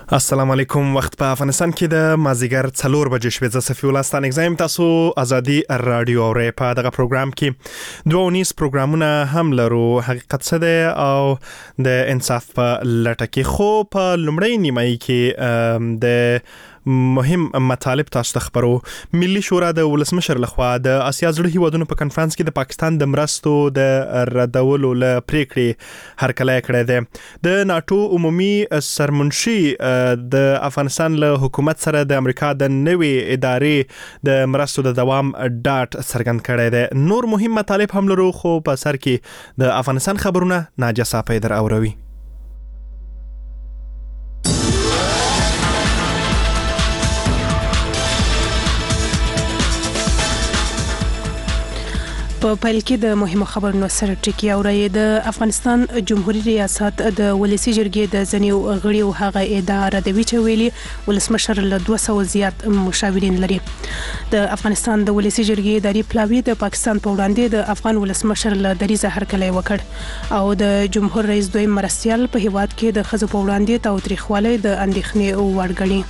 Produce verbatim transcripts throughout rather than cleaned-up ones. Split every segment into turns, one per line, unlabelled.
السلام علیکم. وخت په افغانستان کې د مازیګر څلور بجې شوې. زه صفي الله ستانه اگزایم تاسو ازادي رادیو اورئ. په دغه پروګرام کې دوه ونیس پروګرامونه هم لرو. حقیقت څه دی او د انصاف په لټه کې. خو په لومړی نیمایي کې د مهم مطالب تاسو ته خبرو. ملي شورا د ولسمشر لخوا د اسیا زړه هیوادونو په کنفرانس کې د پاکستان د مرستو د ردولو ل پریکړې هرکلی کړی دی. د ناتو عمومي سرمنشي د افغانستان له حکومت سره د امریکا د نوې ادارې د مرستو د دوام ډاټ څرګند کړی دی. نور مهم مطالب هم لرو، خو په سر کې د افغانستان خبرونه ناجیه صافی در اوروي.
په پیل کې د مهمو خبرونو سره ټکی اورئ. د افغانستان جمهوریت ریاست د ولسی جرګې د ځنیو غړیو هغه ادعا ردوي چې ویلي ولسمشر له دوه سوه زیات مشاورین لري. د افغانستان د ولسی جرګې اداري پلاوی د پاکستان په وړاندې د افغان ولسمشر له دریزه هرکلی وکړ او د جمهور رئیس دویم مرستیال په هیواد کې د ښځو په وړاندې تاوتریخوالی د اندېښنې وړ ګڼي.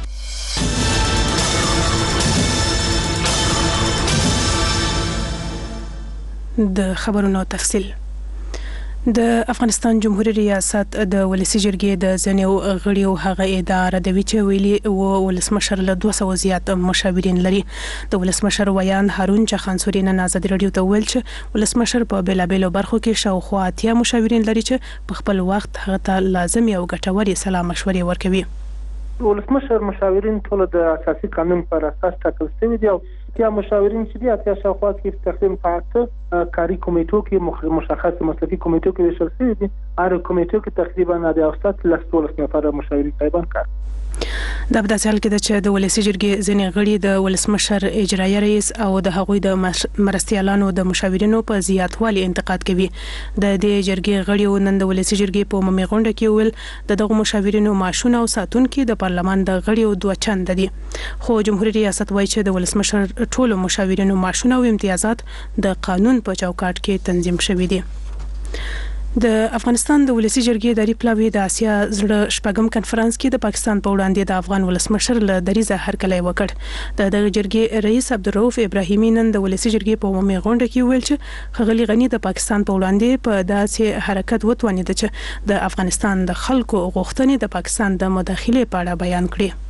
د خبرونو تفصیل. د افغانستان جمهوریت ریاست د ولسی جرګې د ځنیو غړیو هغه ادعا ردوي چې ویلي و ولسمشر له دوه سوه زیات مشاورین لري. د ولسمشر ویان هارون چخانسوري نن ازادي رادیو ته ویل چې ولسمشر په بیلابیلو برخو کې شاوخوا اتیا مشاورین لري چې په خپل وخت هغه ته لازم او ګټورې سلا مشورې ورکوي.
ولسمشر مشاورین ټول د اساسي قانون پر اساس ټاکل شوي دي او یا مشاورین چې دي اتیا شاوخوا کې تقریبا په اته کاري کمیټو کې مشخص مسلکي کمیټو کې ویشل شوي دي. هر کمیټو کې تقریبا د اوسط لس نفر مشاورین صاحبان کار.
دا په داسې حال کې ده چې د ولسی جرګې ځینې غړي د ولسمشر اجرایي رئیس او د هغوی د مرستیالانو د مشاورینو په زیاتوالي انتقاد کوي. د دې جرګې غړي نن د ولسی جرګې په عمومي غونډه کې ویل د دغه مشاورینو معاشونه او ساتونکي د پارلمان د غړي دوه چنده دي. خو جمهوریت ریاست وایي چې د ولسمشر ټولو مشاورینو معاشونه او امتیازات د قانون په چوکاټ کې تنظیم شوي دي. د افغانستان د ولسی جرګې اداري پلاوی د اسیا زړه شپږم کنفرانس کې د پاکستان په وړاندې د افغان ولسمشر له دریزه هرکلی وکړ. د دغه جرګې رئیس عبدالرؤف ابراهیمي نن د ولسی جرګې په عمومي غونډه کې ویل چې ښاغلي غني د پاکستان په وړاندې په داسې حرکت وتوانید چې د افغانستان د خلکو غوښتنې د پاکستان د مداخلې په اړه بیان کړي.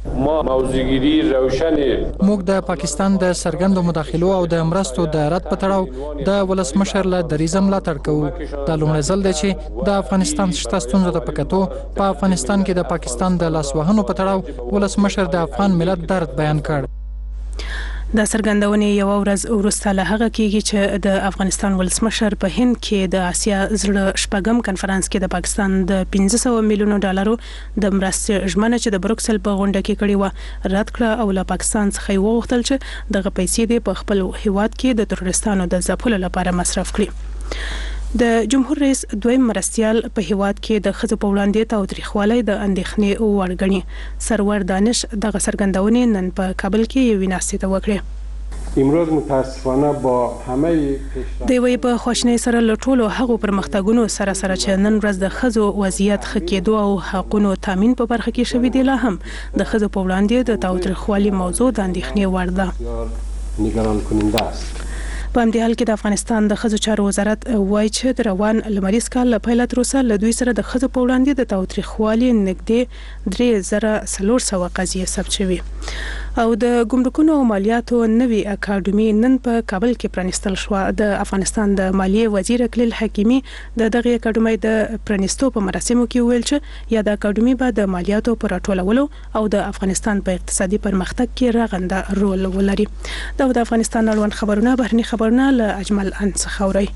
موږ د پاکستان د څرګندو مداخلو او د مرستو د رد په تړاو د ولسمشر له دریزه ملاتړ کوو. دا لومړی ځل دی چې د افغانستان شته ستونزو ته په کتو په افغانستان کې د پاکستان د لاسوهنو په تړاو ولسمشر د افغان ملت درد بیان کړ.
دا څرګندونې یو ورځ وروسته له هغه کېږي چې د افغانستان ولسمشر په هند کې د اسیا زړه شپږم کنفرانس کې د پاکستان د پنځه سوه میلیونو ډالرو د مرستې ژمنه چې د بروکسل په غونډه کې کړې وه رد کړه او له پاکستان څخه یې وغوښتل چې دغه پیسې دې په خپل هیواد کې د تروریستانو د ځپلو لپاره مصرف کړي. د جمهور رئیس دویم مرستیال په هیواد کې د ښځو په وړاندې تاوتریخوالی د اندېښنې وړ ګڼي. سرور دانش دغه څرګندونې نن په کابل کې یوې ناستې ته وکړې.
امروز متاسفانه با همه
د وی په خوشنۍ سره له ټولو هغو پرمختګونو سره سره چې نن ورځ د ښځو وضعیت ښه کېدو او حقونو تامین په برخه کې شوي دي، لا هم د ښځو په وړاندې د تاوتریخوالي موضوع د اندېښنې وړ ده.
نگران کننده است.
په همدې حال کې د افغانستان د ښځو چارو وزارت وایي چې د روان لمریز کال له پیله تر اوسه له دوی سره د ښځو په وړاندې د تاوتریخوالي نږدې درې زره څلور سوه قضیې ثبت شوي. او د ګمرکونو او مالیاتو نوې اکاډمي نن په کابل کې پرانیستل شوه. د افغانستان د مالیې وزیر اکلیل حکیمي د دغه اکاډمۍ د پرانیستو په مراسمو کې ویل چې یا د اکاډمي به د مالیاتو پر راټولولو او د افغانستان په اقتصادي پرمختګ کې رغنده رول ولري. دا د افغانستان اړوند خبرونه بهرني خبرونه له اجمل ان څخه اورئ.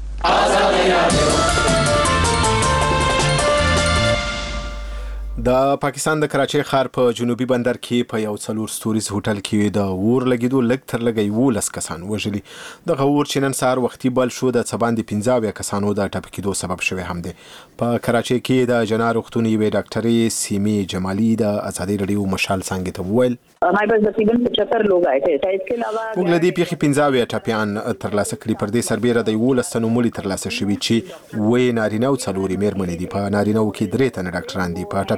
د پاکستان د کراچۍ ښار په جنوبي بندر کې په یو څلور ستوریز هوټل کې د اور لګېدو لږ تر لږه یولس کسان وژلي. دغه اور چې نن سهار وختي بل شو د څه باندې پنځه اویا کسانو د ټپي کېدو سبب شوی هم دی. په کراچۍ کې د جنا روغتون یوې ډاکټرې سیمې جمالي د ازادي رادیو مشال څانګې ته وویل
हमारे पास तकरीबन पचहत्तर लोग आए थे. इसके अलावा
موږ له دې پیښې پنځه اویا ټپیان ترلاسه کړي. پر دې سربیره د یولس تنو مړي ترلاسه شوي چې اووه نارینه او څلور یې مېرمنې دي. په نارینهو کې درې تنه ډاکټران دي. په ټپي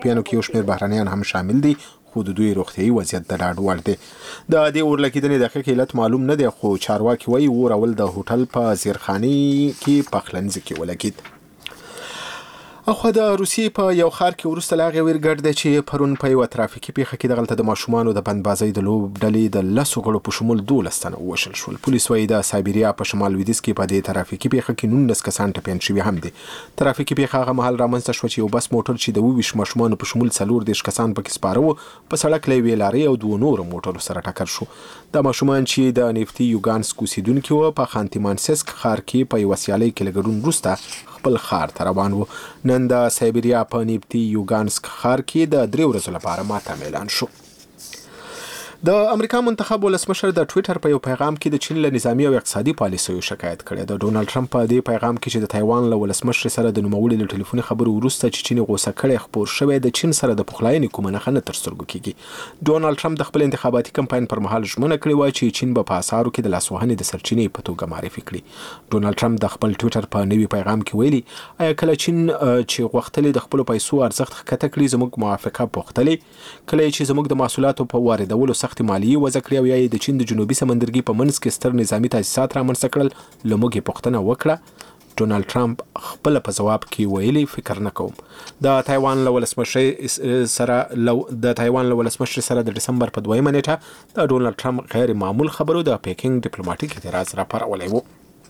ټپیانو کې یو شمېر بهرنیان هم شامل دي خو د دوی روغتیايي وضعیت د ډاډ وړ دی. د دې اورلګیدنې دقیق علت معلوم نه دی خو چارواکي وایي اور اول د هوټل په زیرخاني کې پخلنځي کې ولګید. اخو د روسیې په یو ښار کې وروسته لا غویر ګډ دی چې پرون په یو ترافیکي پیښه کې دغلته د ماشومانو د بندبازۍ د لوب ډلې د لسو غړو په شمول دولس تنه ووژل شول. پولیس وایي د سایبریا په شمال لویدیځ کې په دې ترافیکي پیښه کې نولس کسان ټپیان شوي هم دي. ترافیکي پیښه هغه مهال رامنځته شوه چې یو بس موټر چې د اووه ویشت ماشومانو په شمول څلور دېرش کسان پکې سپاره وو په سړک له یوې لارې او دوو نورو موټرو سره ټکر شو. دا ماشومان چې د نفټي یوګانسک اوسیدونکي وو په خانتي-مانسیسک ښار کې په یوه سیالۍ کې له ګډون وروسته خپل ښار ته روان وو. نن د سایبریا په نفټي یوګانسک ښار کې د درې ورځو لپاره ماتم اعلان شو. د امریکا منتخب ولسمشر د ټویټر په یو پیغام کې د چین له نظامی او اقتصادي پالیسیو شکایت کړی. د ډونالد ټرمپ په دې پیغام کې چې د تایوان له ولسمشر سره د نوموړي له ټلیفوني خبرو وروسته چې چین غوسه کړی خپور شوی د چین سره د پخلاینې کومه نښه نه تر سترګو کیږي. ډونالد ټرمپ د خپل انتخاباتي کمپاین پر مهال ژمنه کړې وه چې چین به په اسعارو کې د لاسوهنې د سرچینې په توګه معرفي کړي. ډونالد ټرمپ د خپل ټویټر په نوي پیغام کې ویلي آیا کله چین چې غوښتلې د خپل پیسو ارزښت ښکته کړي زموږ موافقه پوښتلې کله چې زموږ د محصولاتو په واردولو سخت مالیې وضع او یا د چین د جنوبي سمندرګي په منځ کې ستر نظامی تاسیسات رامنځته کړل لموږ پوښتنه وکړه. ډونالد ټرمپ خپل په جواب کې ویلي فکر نه کوم د تایوان له ولسمشر سره لو د تایوان له ولسمشر سره د دسمبر په دویمه نیټه د ډونالد ټرمپ غیر معمول خبرو د پیکینګ ډیپلوماټیک اعتراض راپارولی وو.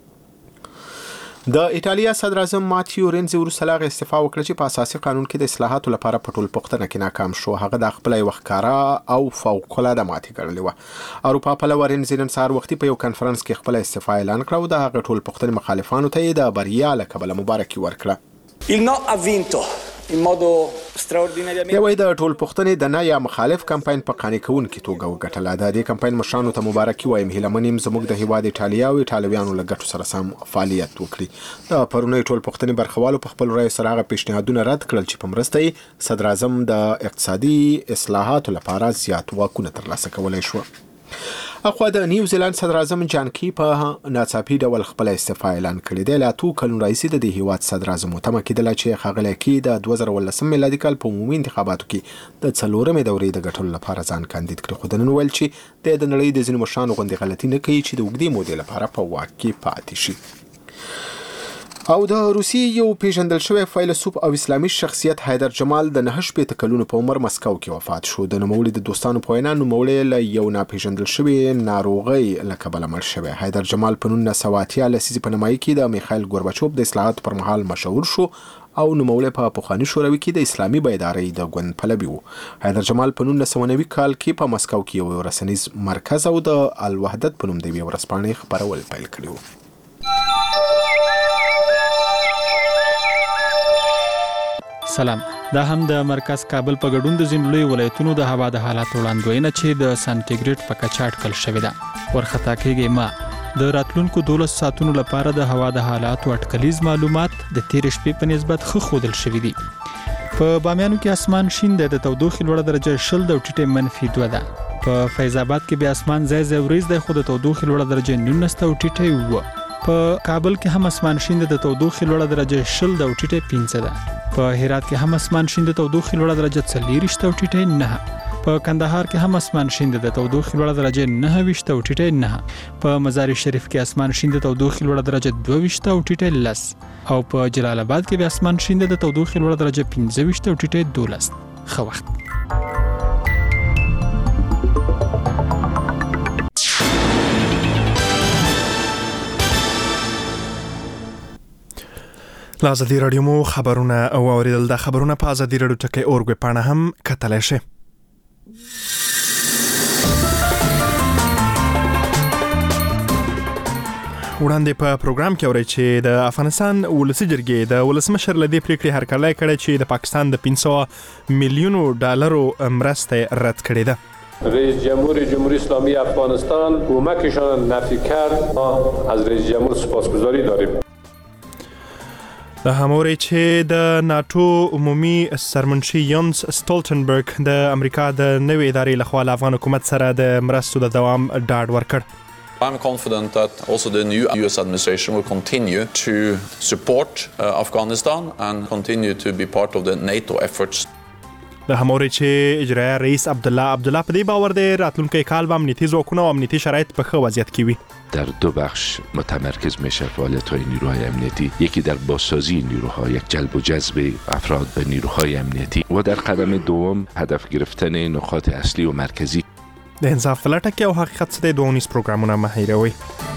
د ایټالیا صدر اعظم ماتیو رینزي وروسته لا استعفا وکړه چې په اساسي قانون کې د اصلاحاتو لپاره په ټول پوښتنه کې ناکام شو. هغه د خپل یو ښکارا او فوق العاده ماتې ګڼلې وه. اروپا پلوه رینزي نن سهار وختي په یو کنفرانس کې خپل استعفا اعلان کړ او د هغه ټول پوښتنې مخالفانو ته یې د بریا له کبله مبارکي ورکړه.
Il no ha vinto in modo straordinariamente.
یوه د ټول پوښتنې د نه یا مخالف کمپاین په قانع کوونکې توګه وګټله. د دې کمپاین مشرانو ته مبارکي وایم. هیله من یم زموږ د هیواد ایټالیا او ایټالویانو له ګټو سره سم فعالیت وکړي. د پرونۍ ټول پوښتنې برخوالو په خپل رایو سره هغه پیشنهادونه رد کړل چې په مرسته یې صدر اعظم د اقتصادي اصلاحاتو لپاره زیات واکونه ترلاسه کولی شو. اخوا د نیوزیلند صدر اعظم جان کی په ناڅاپي ډول خپل استعفا اعلان کړی دی. له اتو کلونو راهیسې د دې هیواد صدر اعظم وتمه کېدله چې ښاغلی کی د دوه زره اوولسم میلادي کال په عمومي انتخاباتو کې د څلورمې دورې د ګټلو لپاره ځان کاندید کړي خو د نن ویل چې دی د نړۍ د ځینو مشرانو غوندې غلطي نه کوي چې د اوږدې مودې لپاره په واک کې پاتې شي. او د روسیې یو پیژندل شوی فیلسوف او اسلامي شخصیت حیدر جمال د نهه شپېته کلونو په عمر مسکو کې وفات شو. د نوموړي د دوستانو په وینا نوموړی له یو ناپیژندل شوي ناروغۍ له کبله مړ شوی. حیدر جمال په نولس سوه اتیا لسیزې په نیمایي کې د میخایل ګورباچوف د اصلاحاتو پر مهال مشهور شو او نوموړی په پخواني شوروي کې د اسلامي بیدارۍ د ګوند پلوي و. حیدر جمال په نولس سوه نوي کال کې په مسکو کې یو رسنیز مرکز او د الوحدت په نوم د یوې ورځپاڼې خپرول پیل کړي وو.
سلام. دا هم د مرکز کابل په ګډون د ځینو لوی ولایتونو د هوا د حالاتو وړاندوینه چې د سانتیګریډ په کچه اټکل شوې ده. ورخطا کېږي ما د راتلونکو دولس ساعتونو لپاره د هوا د حالاتو اټکلیز معلومات د تېرې شپې په نسبت ښه ښودل شوي دي. په بامیانو کې اسمان شین دی. د تودوخې لوړه درجه شل ده او ټیټه منفي دوه ده. په فیض آباد کې بیا اسمان ځای ځای وریځ دی خو د تودوخې لوړه درجه نولس ده او ټیټه اووه. په کابل کې هم اسمان شین دی. د تودوخې لوړه درجه شل ده او ټیټه پنځه ده. په هرات کې هم اسمان شین دی. د تودوخې لوړه درجه څلېرویشت او ټیټه نهه. په کندهار کې هم اسمان شین دی. د تودوخې لوړه درجه نهه ویشت او ټیټه نهه. په مزار شریف کې اسمان شین دی. د تودوخې لوړه درجه دوه ویشت او ټیټه لس. او په جلال آباد کې به اسمان شین دی. د تودوخې لوړه درجه پنځه ویشت او ټیټه دولس. ښه وخت.
له ازادي راډیو مو خبرونه او اوریدل. د خبرونه په ازادي راډیو ټکی اورګ پاڼه هم کتلی شئ. وړاندې په پروګرام کې اورئ چې د افغانستان ولسي جرګې د ولسمشر له دې پریکړې هرکلی کړی چې د پاکستان د پنځه سوه میلیونو ډالرو مرسته رد کړې ده.
رئیس جمهور جمهوری اسلامی افغانستان کمکشان نفی کرد. ما از رئیس جمهور سپاسگزاری داریم.
د هموري چې د ناتو عمومي سرمنشي یانس سټولټنبرګ د امریکا د نوې ادارې لخوا له افغان حکومت سره د مرستو د دوام ډاډ ورکړ.
I'm confident that also the new U S administration will continue to support uh, Afghanistan and continue to be part of the NATO efforts.
د هموري چې اجرایي رئیس عبدالله عبدالله په دې باور دی راتلونکي کال به امنیتي ځواکونه او امنیتي شرایط په ښه وضعیت کې وي.
در دو بخش متمرکز میشه فعالیت‌های نیروهای امنیتی، یکی در بازسازی نیروها، یک جلب و جذب افراد به نیروهای امنیتی و در قدم دوم هدف گرفتن نقاط اصلی و مرکزی.
د انصاف فلټه کې او حقیقت څه دی دوه نیم پروګرامونه مه هیروئ.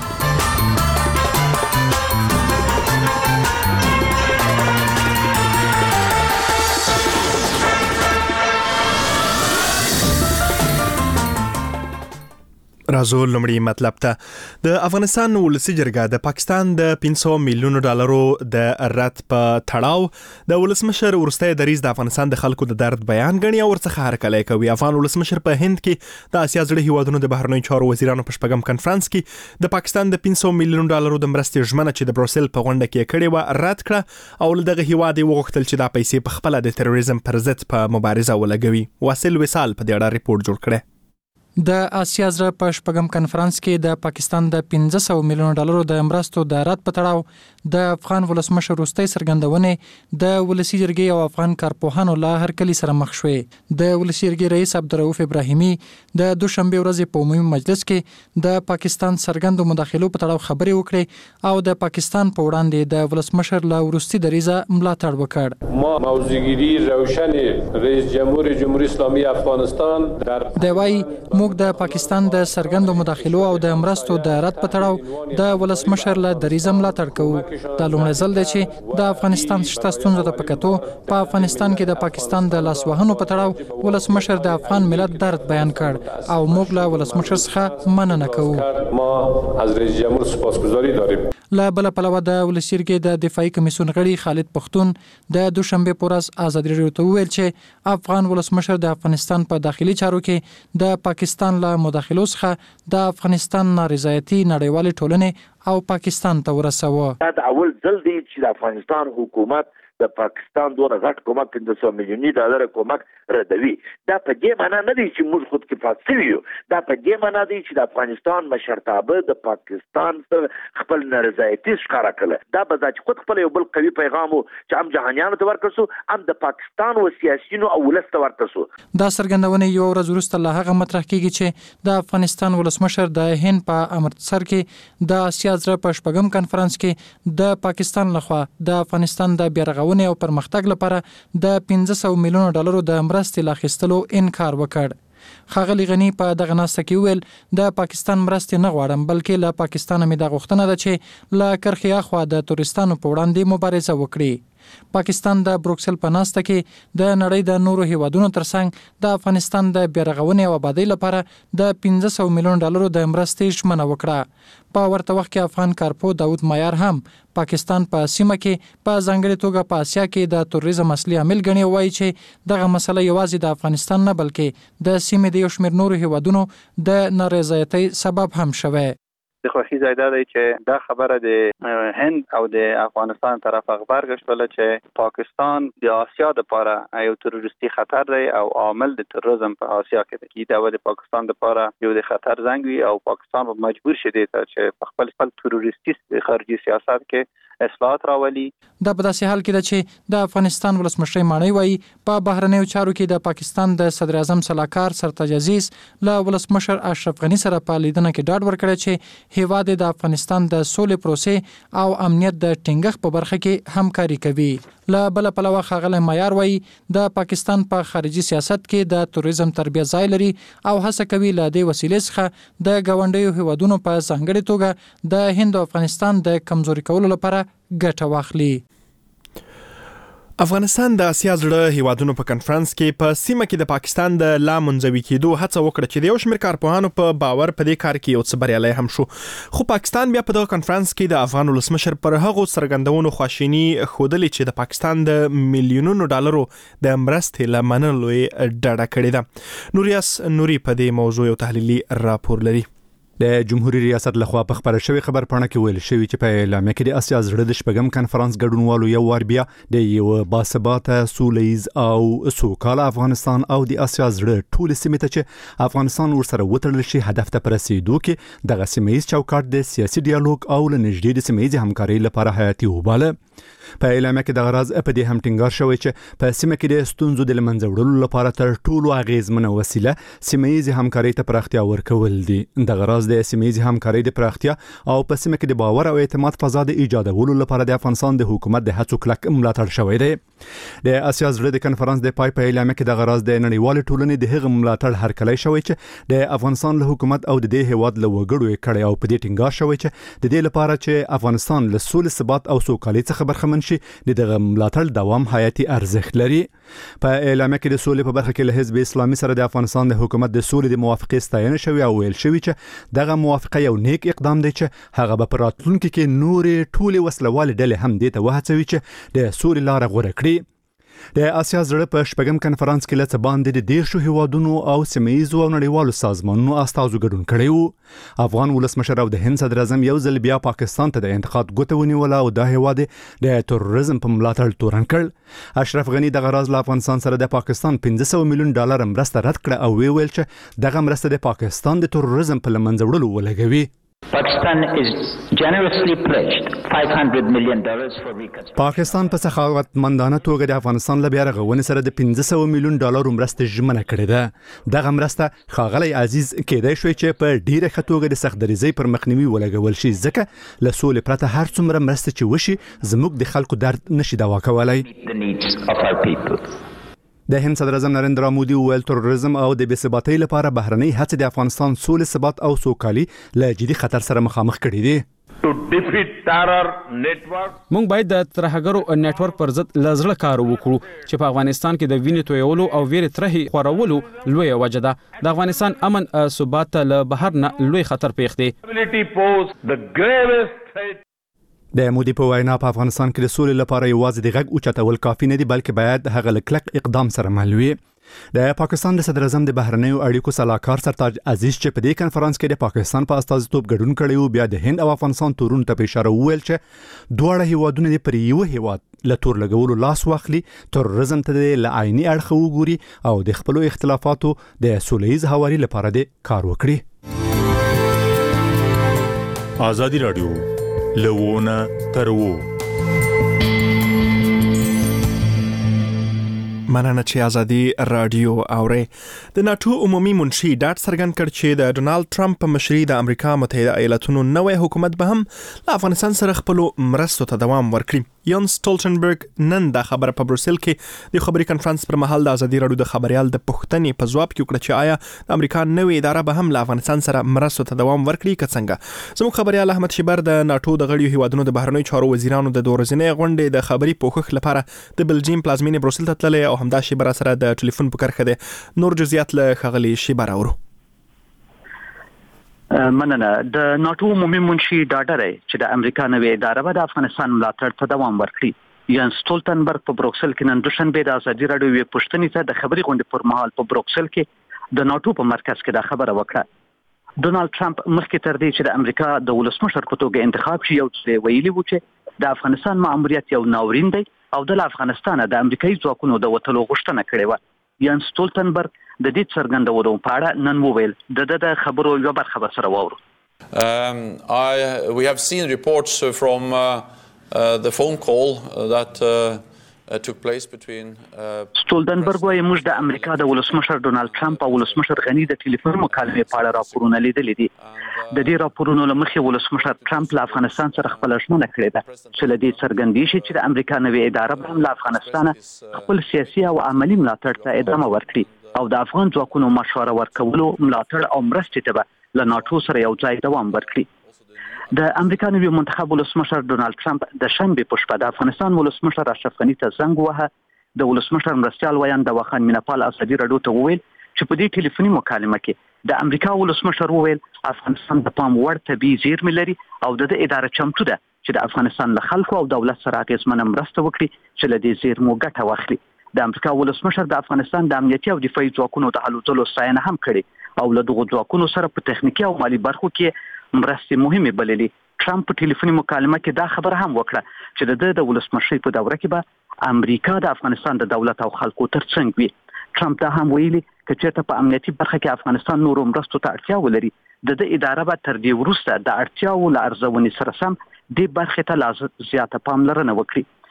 راځو لومړی مطلب ته د افغانستان ولسی جرګه د پاکستان د پنځه سوه میلیونو ډالرو د رد په تړاو د ولسمشر ورسته دریز د افغانستان د خلکو د درد بیان غني او ورڅخه هرکلی کوي. افغان ولسمشر په هند کې د اسیا زړه هیوادونو د بهرنیو چارو وزیرانو په شپږم کنفرانس کې د پاکستان د پنځه سوه میلیونو ډالرو د مرستې ژمنه چې د بروسل په غونډه کې کړې و رد کړه او دغه هیواد وغوښتل چې دا پیسې په خپل د تروریزم پر ضد په مبارزه ولګوي. واصل وصال په دې اړه ریپورت جوړ کړی.
د اسیا زړه په شپږم کنفرانس کې د پاکستان د پنځه سوه میلیونو ډالرو د مرستو د رد په تړاو د افغان ولسمشر وروستۍ څرګندونې د ولسی جرګې او افغان کارپوهانو له هرکلي سره مخ شوې. د ولسی جرګې رئیس عبدالرؤف ابراهیمي د دوشنبه ورځې په عمومي مجلس کې د پاکستان څرګندو مداخلو په تړاو خبرې وکړې او د پاکستان په وړاندې د ولسمشر له وروستي دریزه ملاتړ وکړ.
ما موضوعگیری روشن رئیس جمهور جمهوری اسلامی افغانستان در
دوای موږ د پاکستان د څرګندو مداخلو او د مرستو د رد په تړاو د ولسمشر له دریزه ملاتړ کوو. دا لومړی ځل دی چې د افغانستان شته ستونزو ته په کتو په افغانستان کې د پاکستان د لاسوهنو په تړاو ولسمشر د افغان ملت درد بیان کړ او موږ له ولسمشر څخه مننه کوو.
ما از رئیس جمهور سپاسگزاری داریم.
له بل پلوه د ولسی جرګې د دفاعي کمیسیون غړي خالد پختون د دوشنبه په ورځ ازادي راډیو ته وویل چې افغان ولسمشر د افغانستان په داخلي چارو کې د پاکستان له مداخلو څخه د افغانستان نارضایتي نړیوالې ټولنې او پاکستان ته ورسوه.
دا اول ځل دی چې د افغانستان حکومت د پاکستان دوه غټ کومک پنځه سوه میلیوني ډالر کومک ردوي. دا په دې معنا نه دی چې موږ خود کفایت شوي یو، دا په دې معنا دی چې د افغانستان مشرتابه د پاکستان سره خپل نارضایتي ښکاره کړه. دا به دا چې خود خپل یو بل قوي پیغام و چې هم جهانیانو ته ورکړو هم د پاکستان و سیاسيونو او ولس ته ورکړو.
دا څرګندونه یو ورځ وروسته له هغه مطرح کیږي چې د افغانستان ولسمشر د هند په امرتسر کې د اسیا زړه په شپږم کنفرانس کې د پاکستان لخوا د افغانستان د بیارغونې او پرمختګ لپاره د پنځه سوه میلیونو ډالرو د مرستې لاخیستلو انکار وکړ. ښاغلي غني په دغه ناسته کې وویل د پاکستان مرستې نه غواړم بلکې له پاکستانه مې دا غوښتنه ده چې له کرښې اخوا د تورستانو په وړاندې مبارزه وکړي. پاکستان د بروکسل په ناسته کې د نړۍ د نورو هیوادونو ترڅنګ د افغانستان د بیارغونې او آبادۍ لپاره د پنځه سوه میلیون ډالرو د مرستې ژمنه وکړه. په ورته وخت کې افغان کارپو داود معیار هم پاکستان په سیمه کې په ځانګړې توګه په اسیا کې د تروریزم اصلي عامل ګڼي او وایي چې دغه مسله یوازې د افغانستان نه بلکې د سیمې د یو شمېر نورو هیوادونو د نارضایتۍ سبب هم شوی.
د خوښي ځای دا دی چې دا خبره د هند او د افغانستان طرف خبر غشوله چې پاکستان د آسیا لپاره یو تروریستي خطر دی او عامل د تروریزم په آسیا کې دی. دا د پاکستان لپاره یو د خطر زنګ وي او پاکستان به مجبور شي چې په خپل خپل تروریستي خارجي سیاست کې اصلاحات راولي.
دا په داسې حال کې ده چې د افغانستان ولسمشر مانی وایي په بهرنیو چارو کې د پاکستان د صدر اعظم سلاکار سرتاج عزیز له ولسمشر اشرف غنی سره په لیدنه کې ډاډ ورکړی چې هیواد د افغانستان د سولې پروسې او امنیت د ټینګښت په برخه کې همکاري کوي. له بل پلوه ښاغلی معیار وایي د پاکستان په خارجي سیاست کې د تروریزم تربیه ځای لري او هڅه کوي له دې وسیلې څخه د ګاونډیو هیوادونو په ځانګړې توګه د هند او افغانستان د کمزوري کولو لپاره ګټه واخلي.
افغانستان د اسیا زړه هیوادونو په کنفرانس کې په سیمه کې د پاکستان د لا منځوي کېدو هڅه وکړه چې د یو شمېر کارپوهانو په باور په دې کار کې یو څه بریالی هم شو. خو پاکستان بیا په دغه کنفرانس کې د افغان ولسمشر پر هغو څرګندونو خواشیني ښودلې چې د پاکستان د میلیونونو ډالرو د مرستې له منلو یې ډډه کړې ده. نوریاس نوري په دې موضوع یو تحلیلي راپور لري.
د جمهوریت ریاست لخوا په خبره شوی خبر پاڼه کې ویل شوی چې په اعلامیه کې د اسیا زړه د شپږم کنفرانس ګډونوالو یو وار بیا د یو باثباته سولیز او سوکاله افغانستان او د اسیا زړه ټول سیمه ته چې افغانستان ورسره وتړل شي هدف ته رسیدو کې دغه سیمایي چوکاټ د سیاسي ډیالوګ او لنږدې د سیمایي همکارۍ لپاره حیاتي وباله. په اعلامیه کې د غراز په دې هم ټینګار شوی چې په سیمه کې د ستونزو د لمنځه وړلو لپاره تر ټولو اغیزمنه وسیله سیمه‌ییزې همکارۍ ته پراختیا ورکول دي. د غراز د سیمه‌ییزې همکارۍ د پراختیا او په سیمه کې د باور او اعتماد فضا د ایجادولو لپاره د افغانستان د حکومت د هڅو کلک ملاتړ شوی دی. د اسیا زړه د کنفرانس د پای په اعلامیه کې د غراز د نړیوال ټولنې د هغه ملاتړ هرکلی شوی چې د افغانستان له حکومت او د دې هیواد له وګړو یې کړی او په دې ټینګار شوی چې د دې لپاره چې افغانستان له سولې ثبات او سوکالۍ څخه برخمن شي د دغه ملاتړ دوام حیاتي ارزښت لري. په اعلامیه کې د سولې په برخه کې له حزب اسلامي سره د افغانستان د حکومت د سولې د موافقې ستاینه شوی او ویل شوی چې دغه موافقه یو نیک اقدام دی چې هغه به په راتلونکي کې نورې ټولې وسلوالې ډلې هم دې ته وهڅوي چې د سولې لاره غوره کړي. د اسیا زړه په شپږم کنفرانس کې له څه باندې د دیرشو هیوادونو او سیمه‌ییزو او نړیوالو سازمانونو استازو ګډون کړی وو. افغان ولسمشر او د هند صدر اعظم یو ځل بیا پاکستان ته د انتقاد ګوته ونیوله او دا هیواد د تروریزم په ملاتړ تورن کړ. اشرف غنی د غراز له افغانستان سره د پاکستان پنځه سوه میلیون ډالر مرسته رد کړه او وی ویل چې دغه مرسته د پاکستان د تروریزم په لمنځه وړلو ولګوي.
Pakistan is generously pledged five hundred million dollars for reconstruction.
پاکستان په سخاوتمندانه توګه د افغانستان له بیا رغونې سره د پنځه سوه میلیون ډالر مرسته ژمنه کړې ده. دغه مرسته ښاغلی عزیز کېدای شوی چې په ډیره ښه توګه د سختدریزۍ پر مخنیوي ولګول شي ځکه له سولې پرته هر څومره مرسته چې وشي زموږ د خلکو درد نشي دوا کولی.
The needs of our people.
د هند صدر اعظم نریندرا مودي وویل تروریزم او د بې ثباتۍ لپاره بهرنۍ هڅې د افغانستان سولې ثبات او سوکالي له جدي خطر سره مخامخ کړي دي.
مونږ باید د ترهګرو نتورک پر ضد لزړه کار وکړو چې په افغانستان کې د وینې تویولو او ویرې ترهې خورولو لوی وجه ده. د افغانستان امن ثبات له بهر نه لوی خطر پیښ دی.
د مودي په وینا په افغانستان کې د سولې لپاره یوازې د غږ اوچتول کافي نه دي بلکې باید هغه له کلک اقدام سره مل وي. د پاکستان د صدر اعظم د بهرنیو اړیکو سلاکار سرتاج عزیز چې په دې کنفرانس کې د پاکستان په استازیتوب ګډون کړی و بیا د هند او افغانستان تورونو ته په اشاره وویل چې دواړه هیوادونه د پر یو هیواد له تور لګولو لاس واخلي، تروریزم ته د عیني اړخ وګوري او د خپلو اختلافاتو د سولهییز هواري لپاره د کار وکړي.
ازادي رادیو لوونه ترو
مننه چې ازادي رادیو اوري. د ناتو عمومي منشي ډاټ څرګند کړ چې د ډونالد ټرمپ په مشرۍ د امریکا متحده ایالاتونو نوې حکومت به هم له افغانستان سره خپل مرستو ته دوام ورکړي. یان سټولټنبرګ نن دا خبره په بروسل کې د خبري کنفرانس پر مهال د ازادي رادیو د خبريال د پښتنې په ځواب کې وکړه چې آیا د امریکا نوې اداره به هم له افغانستان سره مرستو ته دوام ورکړي که څنګه. زموږ خبريال احمد شیبر د ناتو د غړیو هیوادونو د بهرنیو چارو وزیرانو د دورزنې غونډې د خبري پوښښ لپاره د بلجیم پلازمینې بروسل ته تللی او همدا شیبر سره د ټلیفون په کرخه ده. نور جزئیات له خغلی شیبر اورو.
مننه. د ناتو عمومي منشي ډاډه دی چې د امریکا نوې اداره به د افغانستان ملاتړ ته دوام ورکړي. یان سټولټنبرګ په بروکسل کې نن دوشنبه د ازادي رادیو یو پښتني ته د خبري غونډې پر مهال په بروکسل کې د ناتو په مرکز کې دا خبره وکړه. ډونالد ټرمپ مخکې تر دې چې د امریکا د ولسمشر په توګه انتخاب شي یو څه ویلي و چې د افغانستان ماموریت یو ناورین دی او د افغانستان د امریکایي ځواکونو د وټلو غوښتنه کړې و. یان سټولټنبرګ د دې څرګندولو په اړه نن وویل د د خبرو یو برخه به سره واورو.
Um, I, we have seen reports from uh, uh, the phone call that uh, uh, took place between
سټولټنبرګ وايي موږ د امریکا د ولسمشر ډونالد ټرمپ او ولسمشر غنی د ټلیفون مکالمې په اړه راپورونه لیدلي دي. د دې راپورونو لمخې ولسمشر ټرمپ له افغانستان سره خپل ژمنه کړې ده چې له دې څرګندې شي چې د امریکا نوې اداره به هم له افغانستان خپل سیاسي او عملی ملاتړ ته ادامه ورکړي او د افغان ځواکونو مشوره ورکولو ملاتړ او مرستې ته به له ناتو سره یو ځای دوام ورکړي. د امریکا نوی منتخب ولسمشر ډونالد ټرمپ د شنبه په شپه د افغانستان ولسمشر اشرف غنی ته زنګ ووهه. د ولسمشر مرستیال ویان د وخان مینپال ازادي رادیو ته وویل چې په دې ټلیفوني مکالمه کې د امریکا ولسمشر وویل افغانستان د پام وړ طبيعي زیرمې لري او د اداره چمتو ده چې د افغانستان له خلکو او دولت سره اغیزمنه مرسته وکړي چې له دې زیرمو ګټه واخلي. د امریکا ولسمشر د افغانستان د امنیتي او دفاعي ځواکونو د هلو ستاینه هم کړې او له دغو ځواکونو سره په تخنیکی او مالی برخو کې مرستې مهمه بللې. ټرمپ په ټلیفوني مکالمه کې دا خبره هم وکړه چې د د ولسمشر په دوره کې به امریکا د افغانستان د دولت او خلکو ترڅنګ وي. ټرمپ دا هم ویلي چې چېرته په امنیتي برخه کې افغانستان نورو مرستو ته اړتیا ولري د د اداره به تر دې وروسته د اړتیاو له ارزونې سره سم دې برخې ته لا زیاته پاملرنه وکړي.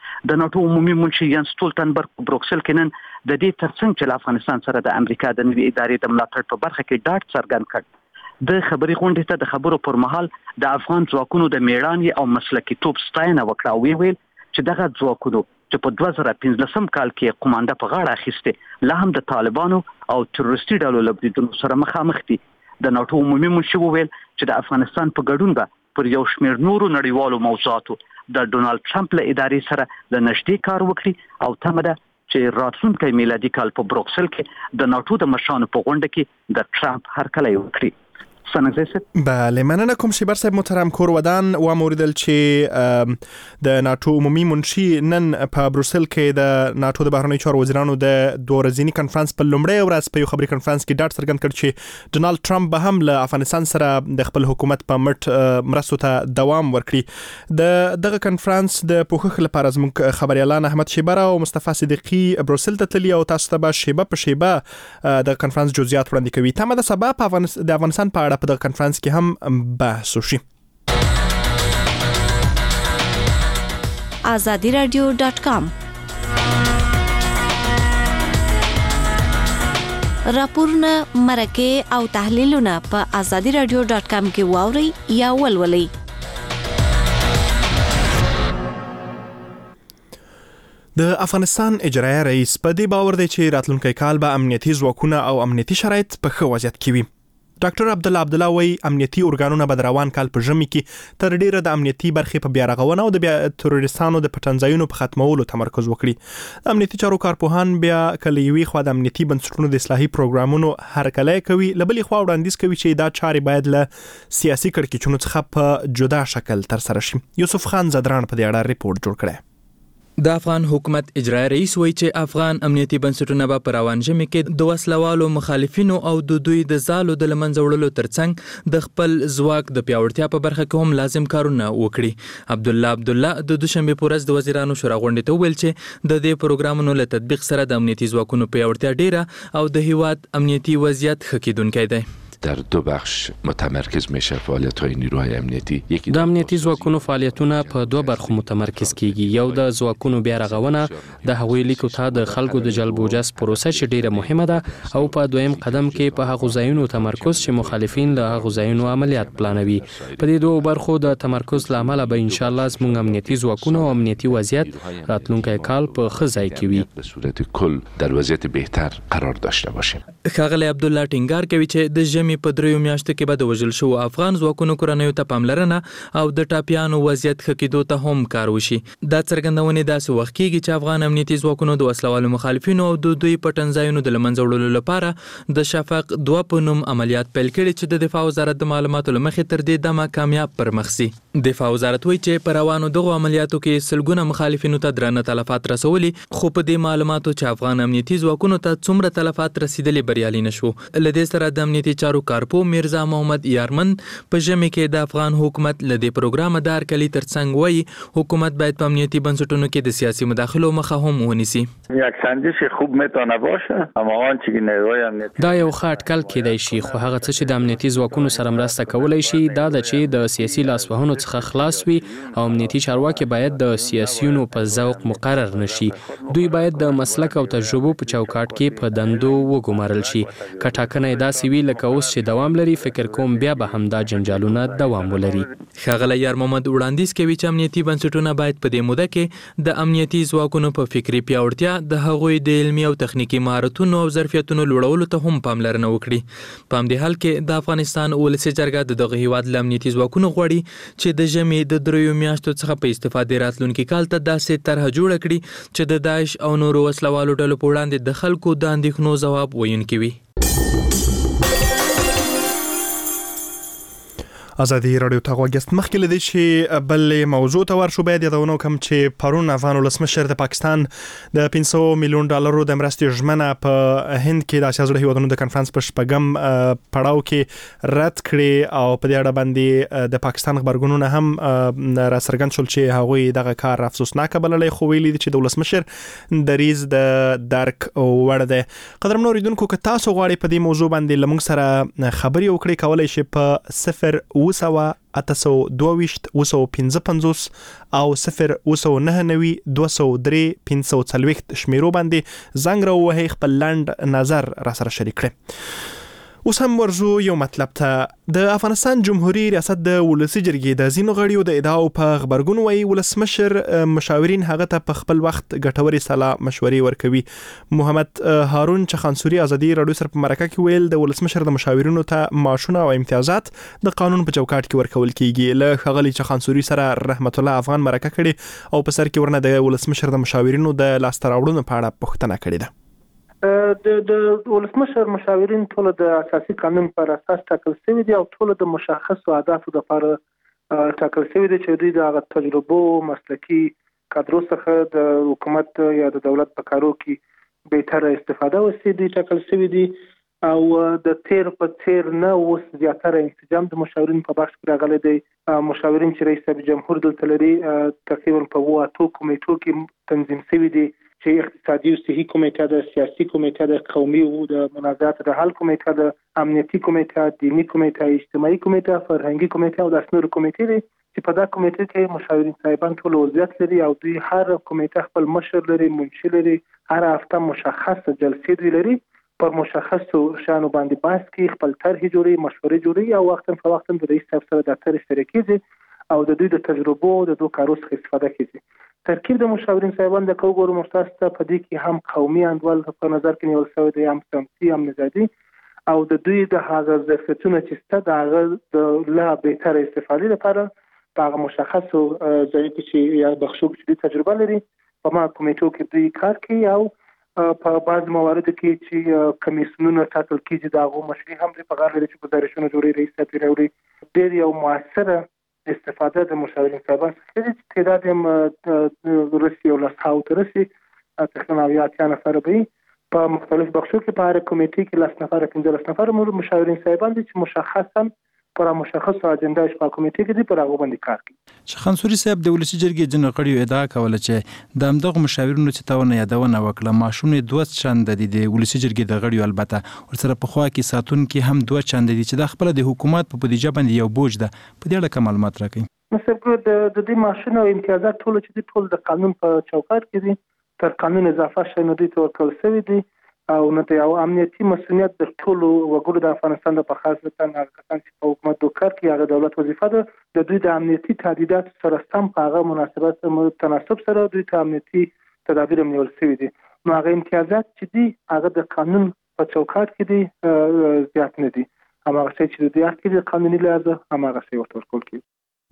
د ناتو عمومي منشي یانس سټولټنبرګ په بروکسل کې نن د دې ترڅنګ چې افغانستان سره د امریکا د نوي ادارې د ملاتړ په برخه کې ډاډ څرګند کړ د خبري غونډې ته د خبرو پر مهال د افغان ځواکونو د میړانې او مسلکي توپ ستاینه وکړه او ویل چې دغه ځواکونو چې په دوه زره پنځلسم کال کې قومانده په غاړه اخیسته لا هم د طالبانو او تروریستي ډلو له بریدونو سره مخامخ دي. د ناتو عمومي منشي وویل چې د افغانستان په ګډون به پر یو شمېر نورو نړیوالو موضوعاتو د ډونالد ټرمپ له ادارې سره د نږدې کار وکړي او تمه ده چې راتلونکي میلادي کال په بروکسل کې د ناتو د مشرانو په غونډه کې د ټرمپ هرکلی وکړي.
بله مننه کوم شیبر صاحب محترم کور ودان و موریدل چې د ناتو عمومي منشي نن په بروسل کې د ناتو د بهرنیو چارو وزیرانو د دوه ورځني کنفرانس په لومړۍ ورځ په یو خبري کنفرانس کې ډاډ څرګند کړ چې ډونالد ټرمپ به هم له افغانستان سره د خپل حکومت په مټ مرستو ته دوام ورکړي. د دغه کنفرانس د پوښښ لپاره زموږ خبريالان احمد شیبر او مصطفی صدیقی بروسل ته تللی او تاسو ته به شیبه په شیبه د کنفرانس جزئیات وړاندې کوي. تمه د سبا په افغانستان په اړه په دغه کنفرانس کې هم بحث وشي.
azadi radio dot com راپورونه مرکه او تحلیلونه په azadi radio dot com کې واوري یا ولولئ.
د افغانستان اجرایي رئیس په دې باور دی چې راتلونکي کال به امنیتي ځواکونه او امنیتي شرایط په ښه وضعیت کې وي. ډاکټر عبدالله عبدالله وایي امنیتي ارګانونه به د روان کال په ژمي کې تر ډیره د امنیتي برخې په بیا رغونه او د بیا تروریستانو د پټنځایونو په ختمولو تمرکز وکړي. امنیتي چارو کارپوهان بیا کله یوې خوا د امنیتي بنسټونو د اصلاحي پروګرامونو هرکلی کوي، له بلې خوا وړاندیز کوي چې دا چارې باید له سیاسي کړکېچونو څخه په جدا شکل ترسره شي. یوسف خان زدران په دې اړه ریپورت جوړ کړی.
د افغان حکومت اجرایي رئیس وایي چې افغان امنیتي بنسټونه به په روان ژمي کې د وسلوالو مخالفینو او د دوی د زالو د لمنځه وړلو ترڅنګ د خپل ځواک د پیاوړتیا په برخه کې هم لازم کارونه وکړي. عبدالله عبدالله د دوشنبه په ورځ د وزیرانو شورا غونډې ته ویل چې د دې پروګرامونو له تطبیق سره د امنیتي ځواکونو پیاوړتیا ډیره او د هیواد امنیتي وضعیت ښه کیدونکی دی.
در دو بخش متمرکز میشه فعالیت‌های نیروهای امنیتی. یکی
د امنیتي ځواکونو فعالیتونه په دوه برخو متمرکز کیږي. یو د ځواکونو بیا رغونه د هغوی لیکو ته د خلکو د جلب او جذب پروسه چې ډیره مهمه ده او په دویم قدم کې په هغو ځایونو تمرکز چې مخالفین له هغو ځایونو عملیات پلانوي. په دې دوه برخو د تمرکز لامل به ان شاء الله زموږ امنیتي ځواکونو او امنیتي وضعیت راتلونکي کال په ښه ځای کې وي.
به صورت کل در وضعیت بهتر قرار داشته باشیم.
ښاغلی عبدالله ټینګار کوي چې د ژمي په دریو میاشتو کې به د وژل شو افغان ځواکونو کورنیو ته پاملرنه او د ټاپیانو وضعیت ښه کېدو ته هم کار وشي. دا څرګندونې داسې وخت کېږي چې افغان امنیتي ځواکونو د وسلوالو مخالفینو او د دوی پټنځایونو د لمنځه وړلو لپاره د شفق دوه په نوم عملیات پیل کړي چې د دفاع وزارت د معلوماتو له مخې تر دې دمه کامیاب پر مخ سي. دفاع وزارت وایي چې په روانو دغو عملیاتو کې سلګونه مخالفینو ته درانه تلفات رسولي، خو په دې معلوماتو چې افغان امنیتي ځواکونو ته څومره تلفات رسیدلي بریالي نشو. له دې سره د امنیتي چارو کارپو میرزا محمد یارمن په ژمي کې د افغان حکومت له دې پروګرام د هرکلي ترڅنګ وایي حکومت باید په امنیتي بنسټونو کې د سیاسي مداخلو مخه هم ونیسي.
یک سنجش خوب میتونه باشه اما آنچه که نیروی امنیتی
دا یو ښه اټکل کېدای شي، خو هغه څه چې د امنیتي ځواکونو سره مرسته کولی شي دا ده چې د سیاسي لاسوهنو څخه خلاص وي او امنیتي چارواکي باید د سیاسیونو په ذوق مقرر نشي. دوی باید د مسلک او تجربو په چوکاټ کې په دندو وګمارل شي. که ټاکنه یې داسې وي لکه اوس چې دوام لري، فکر کوم بیا به همدا جنجالونه دوام ولري.
ښاغلی یار محمد وړاندیز کوي چې امنیتي بنسټونه باید په دې موده کې د امنیتي ځواکونو په فکري پیاوړتیا، د هغوی د علمي او تخنیکي مهارتونو او ظرفیتونو لوړولو ته هم پاملرنه وکړي. په همدې حال کې د افغانستان ولسي جرګه د دغه هیواد له امنیتي ځواکونو غواړي چې د ژمي د دریو میاشتو څخه په استفادې راتلونکي کال ته داسې طرحه جوړه کړي چې د داعش او نورو وسلوالو ډلو په وړاندې د خلکو د اندېښنو ځواب ویونکي وي.
ازادي رادیو ته غوږیست. مخکې له دې چې بل موضوع ته ورشو باید یادونه وکړم چې پرون افغان ولسمشر د پاکستان د پنځه میلیون ډالرو د مرستې ژمنه په هند کې د اسیا زړه هیوادونو د کنفرانس په شپږم پړاو کې رد کړې او په دې اړه باندې د پاکستان خبرګونونه هم را څرګند شول چې هغوی دغه کار افسوسناک بللی، خو ویلي دي چې د ولسمشر دریځ د درک وړ دی. قدرمنو اوریدونکو، که تاسو غواړئ په دې موضوع باندې له موږ سره خبرې وکړئ، کولی شئ په صفر اوه سوه اته سوه دوه ویشت اوه سوه پنځه پنځوس او صفر اوه سوه نهه نوي دوه سوه درې پنځه سوه څلوېښت شمیرو باندې زنګ راووهئ خپل لنډ نظر را سره شریک کړئ. اوس هم ورزو یو مطلب ته. د افغانستان جمهوریت ریاست د ولسی جرګې د ځینو غړیو د ادعاو په خبرګون وایي ولسمشر مشاورین هغه ته په خپل وخت ګټورې سلا مشورې ورکوي. محمد هارون چخانسوري ازادي رادیو سره په مرکه کې ویل د ولسمشر د مشاورینو ته معاشونه او امتیازات د قانون په چوکاټ کې ورکول کیږي. له ښاغلي چخانسوري سره رحمت الله افغان مرکه کړې او په سر کې ورنه د ولسمشر د مشاورینو د لاسته راوړنو په اړه پوښتنه کړې ده.
د د ولسمشر مشاورین ټول د اساسي قانون پر اساس ټاکل شوی دي او ټول د مشخصو اهدافو لپاره ټاکل شوی دي چې دوی د تجربو مسلکي کادرو څخه د حکومت یا د دولت په کارو کې به تر استفاده وشي دي ټاکل شوی دي او د تیر په تیر نه اوس زیاتره انسجام د مشاورین په بخش کې راغلی دی. مشاورین چې رئیس جمهور دلته لري تقریبا په اووه اتو کمیټو کې تنظیم شوي دي چې اقتصادي او صحي کمیټه ده، سیاسي کمیټه ده، قومي او د منازعات د حل کمیټه ده، امنیتي کمیټه، دینی کمیټه، اجتماعي کمیټه، فرهنګي کمیټه او داسې نور کمیټې دي چې په دا کمیټه کې مشاورین صاحبان ټول وضعیت لري او دوی هر کمیټه خپل مشر لري، منشي لري، هر هفته مشخص جلسې دوی لري، پر مشخصو شانو باندې بحث کوي، خپل طرحې جوړوي، مشورې جوړوي او وخت په وخت د رئیس صاحب سره د طرح شریکېږي او د دوی د تجربو د دوه کارو څخه استفاده کوي. ترکیب د مشاورین صاحبان د کوګورو مختص ته په دې کې هم قومي اندوال په نظر کې نیول شوی دی، هم سمسي، هم نژادي او د دوی د هغه ظرفیتونو چې شته د هغه د لا بهتره استفادې لپاره په هغه مشخصو ځای کې چې یا بخشو کې تجربه لري په ما کمیټو کې دوی کار کوي او په بعض مواردو کې چې کمیسیونونه ټاکل کیږي د هغو مشري هم په غاړه لري چې ګزارشونه جوړوي، رئیس صاحب راوړي. ډېر یو مؤثره استفاده د مشاورین صاحبان څخه چې تعداد یې رسي او لسهاو ته رسي تقریبا اویا اتیا نفره به په مختلف بخشو کې په هر کمیټې کې لس نفره پنځلس نفره مشاورین صاحبان دي چې مشخصا پر مشخص اجنډا په کمیټې کې دي پر هغه باندې کار کوي.
چخانسوري صاحب د ولسی جرګې جن غړیو ادعا کوله چې د همدغه مشاورینو چې تاونه یادونه وکړه ماشومې دوه چند دي د ولسی جرګې د غړیو البته ورسره په خوا کې ساتون کې هم دوه چند دي چې د خپل د حکومت په بودیجه باندې یو بوج ده. په دې اړه معلومات راکړئ.
مثلا د د دې ماشوم او امتیازات ټول چې ټول د قانون په چوکاټ کې دي تر قانون اضافه شوی نه دي توکل شوی دي او نه د امنیتي مسؤلیت د ټولو وګړو د افغانستان د خاصه هغه کسان چې په حکومت دوکر کې هغه دولت وظیفه ده د دوی د امنیتي تهدیدات سره سم په هغه مناسبت تناسب سره دوی ته امنیتي تدابیر نیول شوي دي. نو هغه امتیازات چې دي هغه د قانون په چوکاټ کې دي زیات نه دي، هماغه څه چې د دې اړتیا د قانوني لحاظه هماغه څه ورته ورکول کیږي.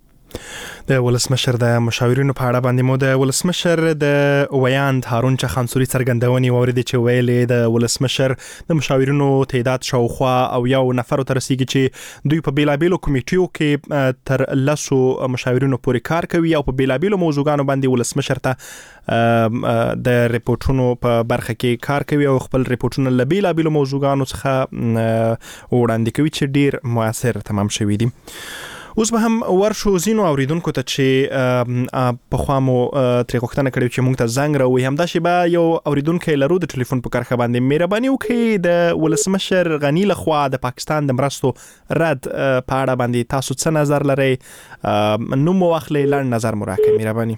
د ولسمشر د مشاورینو په اړه باندې مو د ولسمشر د ویاند هارون چخانسوري څرګندونې واوریدې چې ویلې د ولسمشر د مشاورینو تعداد شاوخوا او یو نفر تر رسیدي چې دوی په بیلابیلو کمیټیو کې تر لسو مشاورینو پورې کار کوي او په بیلابیلو موضوعاتو باندې ولسمشر ته د ریپورتونو په برخه کې کار کوي او خپل ریپورتونه له بیلابیلو موضوعاتو څخه وړاندې کوي چې ډیر موثر تمام شوي دي. اوس به هم ورشو زینو اوریدونکو ته چې په خوا مو ترې غوښتنه کړې چې موږ ته زنګ راووي همدا شی به یو اوریدونکی لرو د ټلیفون په کرښه باندې. مهرباني وکړئ د ولسمشر غني لخوا د پاکستان د مرستو رد په اړه باندې تاسو څه نظر لرئ؟ نوم مو واخلئ، لنډ نظر مو راکړئ مهرباني.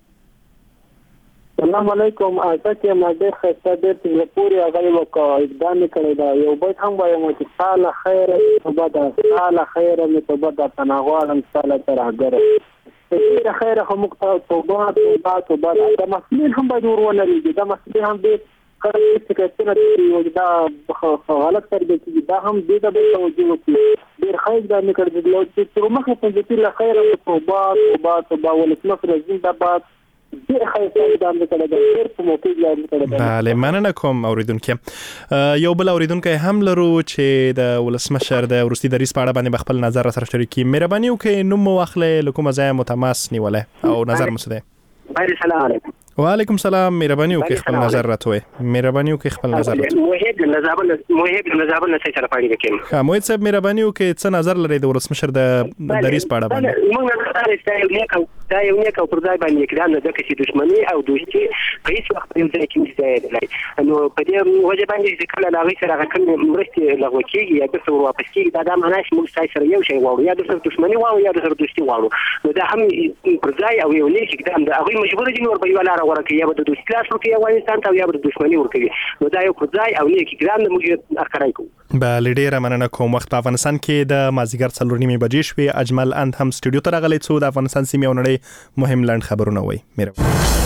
السلام علیکم. اته ما د خسته د پوری هغه وکړ اقدام کړی دا یو بیت هم وایم چې تعالی خیر توبه تعالی خیر می توبه د تناغوالم تعالی تر هغه خیر خیر خو مقطع توبه توبه توبه د مسلمان هم باید ورونه لري د مسلمان هم د کړي چې څنګه دی دا غلط تربیه چې دا هم د دې توجه وکړي ډیر خیر دا نه کړی د لوټ چې مخه په دې له خیر توبه توبه توبه ولسمشر زنده‌باد.
بله مننه کوم اوریدونکو. یو بل اوریدونکو هم لرو چې د ولسمشر د وروستي دریځ په اړه باندې خپل نظر را سره شریک کړي. مهرباني وکړئ نوم مو واخلئ، له کومه ځایه مو تماس نیولې او نظر مو څه دی؟
السلام علیکم.
وعلیکم السلام. مهرباني وکړئ خپل نظر راته. مهرباني وکړئ خپل نظر راته.
موهب نظابل موهب نظابل نه سره پاړی وکړم.
ها موهب صاحب مهرباني وکړئ څه نظر لرئ د ولسمشر د دریځ په اړه باندې؟
موږ نه
دا یو نیک او پر ځای باندې اقدام نه ده چې دښمني او دوستي په هیڅ وخت یو ځای کې نشي ځایېدلی نو په دې وجه باندې چې کله له هغوی سره هغه کومې مرستې لغوه کېږي یا بېرته ور واپس کېږي دا دا معنا چې موږ ستاسو سره یو شی غواړو یا درسره دښمني غواړو یا درسره دوستي غواړو نو دا هم پر ځای او یو نیک اقدام ده هغوی مجبور دي نور به یوه لاره غوره کوي یا به د دوستي لاس ورکوي افغانستان ته او یا به د دښمني ورکوي نو دا یو پر ځای او نیک اقدام ده موږ اخرای کوو
بله ډیره مننه کوم. وخت په افغانستان کې د مازدیګر څلور نیمې بجې شوې. اجمل اند هم سټوډیو ته راغلی څو د افغانستان سیمې او نړۍ مهم لنډ خبرونه وایي. مهرباني.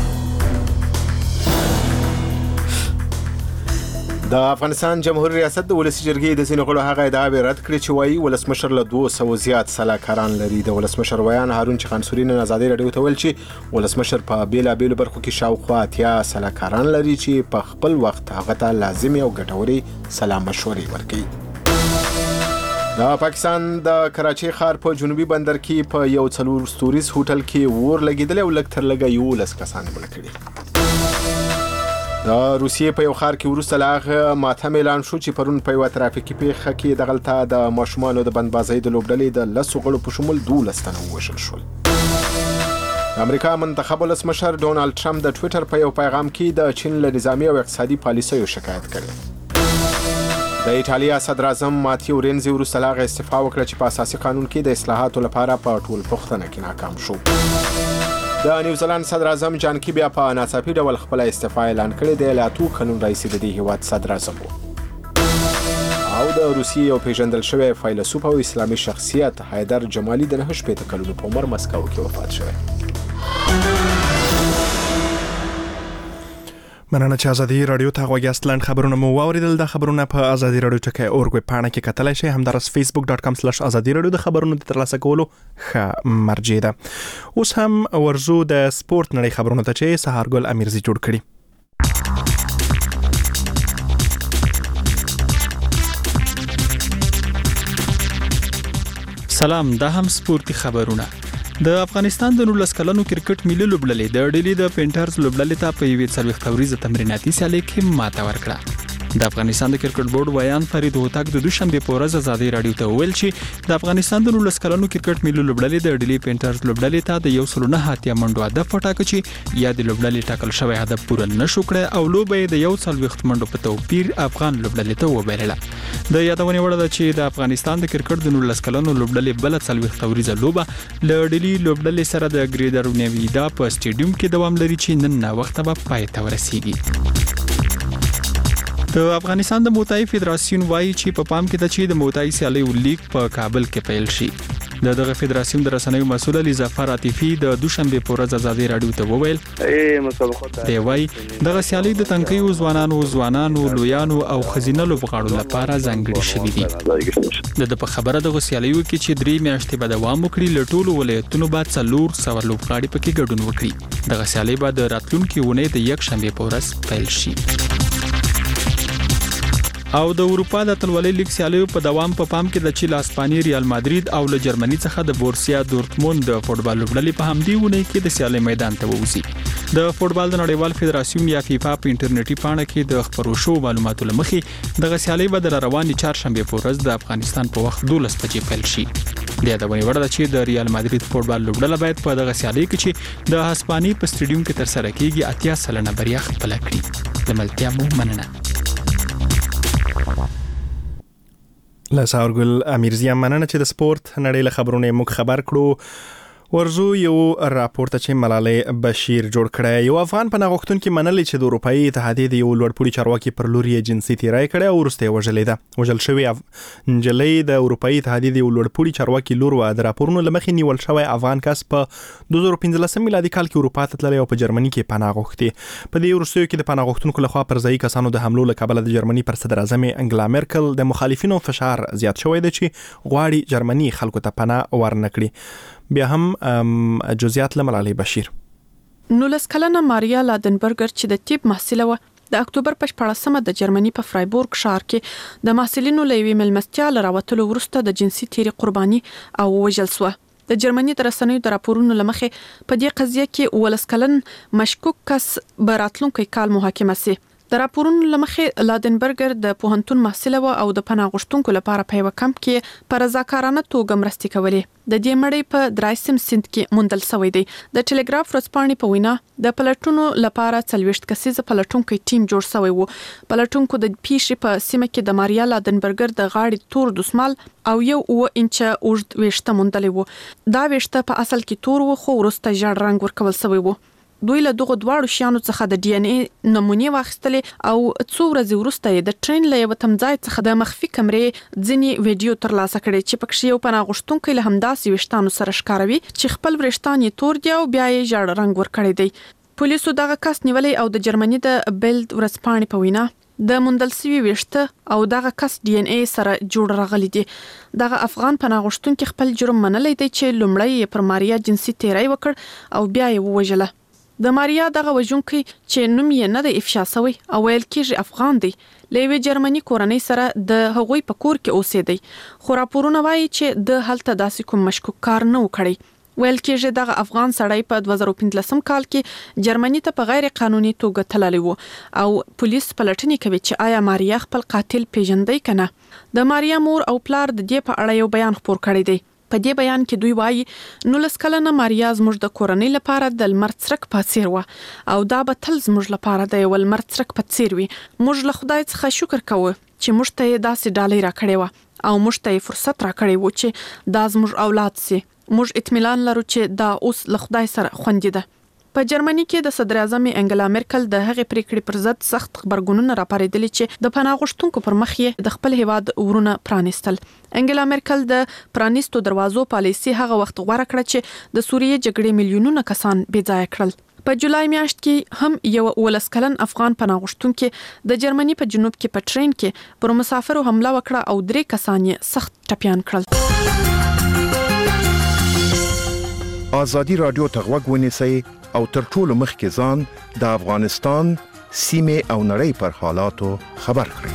د افغانستان جمهوریت ریاست د ولسی جرګې د ځینو غړو هغه ادعاوې رد کړې چې وایي ولسمشر له دوه سوه زیات سلاکاران لري. د ولسمشر ویان هارون چخانسوري نن ازادي راډیو ته ویل چې ولسمشر په بیلابېلو برخو کې شاوخوا اتیا سلاکاران لري چې په خپل وخت هغه ته لازمي او ګټورې سلا مشورې ورکوي. د پاکستان د کراچۍ ښار په جنوبي بندر کې په یو څلور ستوریز هوټل کې اور لګېدلی او لږ تر لږه یولس کسان مړه کړي. د روسیې په یو ښار کې وروسته له هغه ماتم اعلان شو چې پرون په یوه ترافیکي پیښه کې دغلته د ماشومانو د بندبازۍ د لوبډلې د لسو غړو په شمول دولس تنه ووژل شول. د امریکا منتخب ولسمشر ډونالډ ټرمپ د ټویټر په یو پیغام کې د چین له نظامي او اقتصادي پالیسیو شکایت کړی. د ایټالیا صدر اعظم ماتیو رینزي وروسته له هغه استعفا وکړه چې په اساسي قانون کې د اصلاحاتو لپاره په ټول پوښتنه کې ناکام شو. د نیوزیلند صدر اعظم جان کی بیا په ناڅاپي ډول خپل استعفا اعلان کړی دی. له اتو کلونو راهیسې د دې هیواد صدر اعظم و. او د روسیې یو پیژندل شوی فیلسوف او اسلامي شخصیت حیدر جمالي د نهه شپېته کلونو په عمر مسکو کې وفات شوی.
مننه چې ازادي رادیو ته غوږیاست. لنډ خبرونه مو واوریدل. د خبرونه په ازادي رادیو ټکی اورګ پاڼه کې کتلای شئ. همدارس فیسبوک ډاټ کام سلاش ازادي رادیو د خبرونو د ترلاسه کولو ښه مرجع ده. اوس هم ورزو د سپورت نړۍ خبرونه ته چې سهارګل امیرزي جوړ کړي.
سلام، دا هم سپورتي خبرونه. د افغانستان د نولس کلنو کرکټ ملي لوبډلې د ډیلی د پینټرز لوبډلې ته په یوې څلوېښت ورځې تمریناتي سیالۍ کې ماته ورکړه. د افغانستان د کرکټ بورډ ویان فرید هوتک د دوشنبه په ورځ ازادي راډیو ته ویل چې د افغانستان د نولس کلنو کرکټ ملي لوبډلې د ډیلی پینټرز لوبډلې ته د یو سل نه اتیا منډو هدف وټاکه چې یا د لوبډلې ټاکل شوی هدف پوره نشو کړی او لوبه د یو څلوېښت منډو په توپیر افغان لوبډلې ته وبایلله. د یادونې وړ ده چې د افغانستان د کرکټ د نولس کلنو لوبډلې بل څلوېښت ورځې لوبه له ډیلی لوبډلې سره د ګریډر نیویدا په سټیډیوم کې دوام لري چې نن نا وخت به پای ته ورسیږي. د افغانستان د موتای فدراسیون وایي چې په پام کې ده چې د موتای سیالي لیگ په کابل کې پیل شي. د دغه فدراسیون د رسنیو مسؤل علي ظفر عاطفي د دوشنبه په ورځ ازادي راډیو ته وویل
ای مسابقات
دی وایي دغه سیالي د تنکیو ځوانانو ځوانانو لویانو او خزینه لوبغاړو لپاره ځانګړي شوې دي. د په خبره دغه سیالیو کې چې درې میاشتې به دوام وکړي له ټولو ولایتونو به څلور سوه لوبغاړي پکې ګډون وکړي. دغه سیالي به د راتلونکي اونۍ د یک شنبه په ورځ پیل شي. او د اروپا د اتلولۍ لیګ سیالیو په دوام په پام کې د چې له اسپانیې ریال مادرید او له جرمني څخه د بورسیا دورتموند د فوټبال لوبډلې په همدې اونۍ کې د سیالۍ میدان ته ووځي. د فوټبال د نړیوال فدراسیون یا فیفا په انټرنیټي پاڼه کې د خبرو شو معلوماتو لمخې دغه سیالۍ به د رواني چهارشنبه په ورځ د افغانستان په وخت دولس بجې پیل شي. د یادونې وړ ده چې د ریال مادرید فوټبال لوبډله باید په دغه سیالۍ کې چې د هسپانیې په سټیډیوم کې ترسره کیږي اتیا سلنه بریا خپله کړي. د ملتیا مو مننه.
لساورګل امیرزي مننه چې د سپورت نړۍ له خبرونو موږ خبر کړو. ورزو یو راپورته چې ملالۍ بشیر جوړ کړی. یو افغان پناه غوښتونکي منلي چې د اروپایي اتحادیې د یو لوړپوړي چارواکي پر لور یې جنسي تیری کړی او وروسته یې وژلې ده. وژل شوې نجلۍ د اروپایي اتحادیې د یو لوړپوړي چارواکي لور وه. د راپورونو له مخې نیول شوی افغان کس په دوه زره پنځلسم میلادي کال کې اروپا ته تللی او په جرمني کې پناه غوښتې. په دې وروستیو کې د پناه غوښتونکو لخوا پر ځایي کسانو د حملو له کبله د جرمني پر صدر اعظم انګلا میرکل د مخالفینو فشار زیات شوی دی چې غواړي جرمني خلکو ته پناه ورنکړي. بیا هم جزئیات له ملالۍ بشیر.
نولس کلنه ماریا لادنبرګر چې د طب محصله و د اکتوبر په شپاړسمه د جرمني په فرایبورګ ښار کې د محصلینو له یوې مېلمستیا له راوتلو وروسته د جنسي تیري قرباني او وژل شوه. د جرمني د رسنیو د راپورونو له مخې په دې قضیه کې اوولس کلن مشکوک کس به راتلونکی کال محاکمه سي. د راپورونو لمخې لادنبرګر د پوهنتون محصل و او د پناه غوښتونکو لپاره په یو کمپ کې پر رضاکارانه توګه مرستې کولې. د دې مړی په درایسم سند کې موندل شوی دی. د ټلګراف ورځپاڼې په وینا د پلټونو لپاره څلوېښت کسیزه پلټونکو ټیم جوړ شوی و. پلټونکو د پیښې په سیمه کې د ماریا لادنبرګر د غاړې تور دسمال او یو اوه انچه اوږد ویښته موندلې وو. دا ویښته په اصل کې تور و خو وروسته ژړ رنګ ورکول شوی وو. دوی له دغه دواړو شیانو څخه د ډي ان اي نمونې واخیستلې او څو ورځې وروسته یې د ټرین له یو تمځای څخه د مخفي کمرې ځینې ویډیو ترلاسه کړي چې پکې یو پناه غوښتونکی له همداسې ویښتانو سره ښکاروي چې خپل ویښتان یې تور دي او بیا یې ژړ رنګ ورکړی دی. پولیسو دغه کس نیولې او د جرمني د بیلد ورځپاڼې په وینا د موندل شوي ویښته او دغه کس ډي ان اي سره جوړ راغلي دي. دغه افغان پناه غوښتونکی خپل جرم منلی دی چې لومړی یې پر ماریا جنسي تیری وکړ او بیا یې ووژله. د ماریا دغه وژونکی چې نوم یې نه دی افشا شوی او ویل کېږي افغان دی، له یوې جرمني کورنۍ سره د هغوی په کور کې اوسېدی، خو راپورونه وایي چې د هلته داسې کوم مشکوک کار نه و کړی. ویل کېږي دغه افغان سړی په دوه زره پنځلسم کال کې جرمني ته په غیر قانوني توګه تللی و او پولیس پلټنې کوي چې آیا ماریا خپل قاتل پیژندی کنه. د ماریا مور او پلار د دې په اړه یو بیان خپور کړی دی. په دې بیان کې دوی وایي نولس کلنه ماریا زموږ د کورنۍ لپاره د لمر څرک په څیر و او دا به تل زموږ لپاره د یو لمر څرک په څیر وي. موږ له خدای څخه شکر کوو چې موږ ته داسې ډالۍ راکړې و او موږ ته فرصت راکړی و چې دا زموږ اولاد سي. موږ اطمینان لرو چې دا اوس له خدای سره خوندي ده. په جرمني کې د صدر اعظم انګلا مرکل د هغې پریکړې پر ضد سخت خبرګونونه راپارېدلي چې د پناه غوښتونکو پر مخ یې د خپل هیواد ورونه پرانیستل. انګلا مرکل د پرانیستو دروازو پالیسي هغه وخت غوړه کړه چې د سوریې جګړې میلیونونه کسان بې ځایه کړل. په جولای میاشت کې هم یو ولس کلن افغان پناه غوښتونکي د جرمني په جنوب کې په ټرین کې پر مسافرو حمله وکړه او درې کسان یې سخت ټپيان کړل.
آزادی رادیو ته غوږ ونیسئ او تر ټولو مخکې ځان د افغانستان سیمې او نړۍ پر حالاتو خبر کړئ.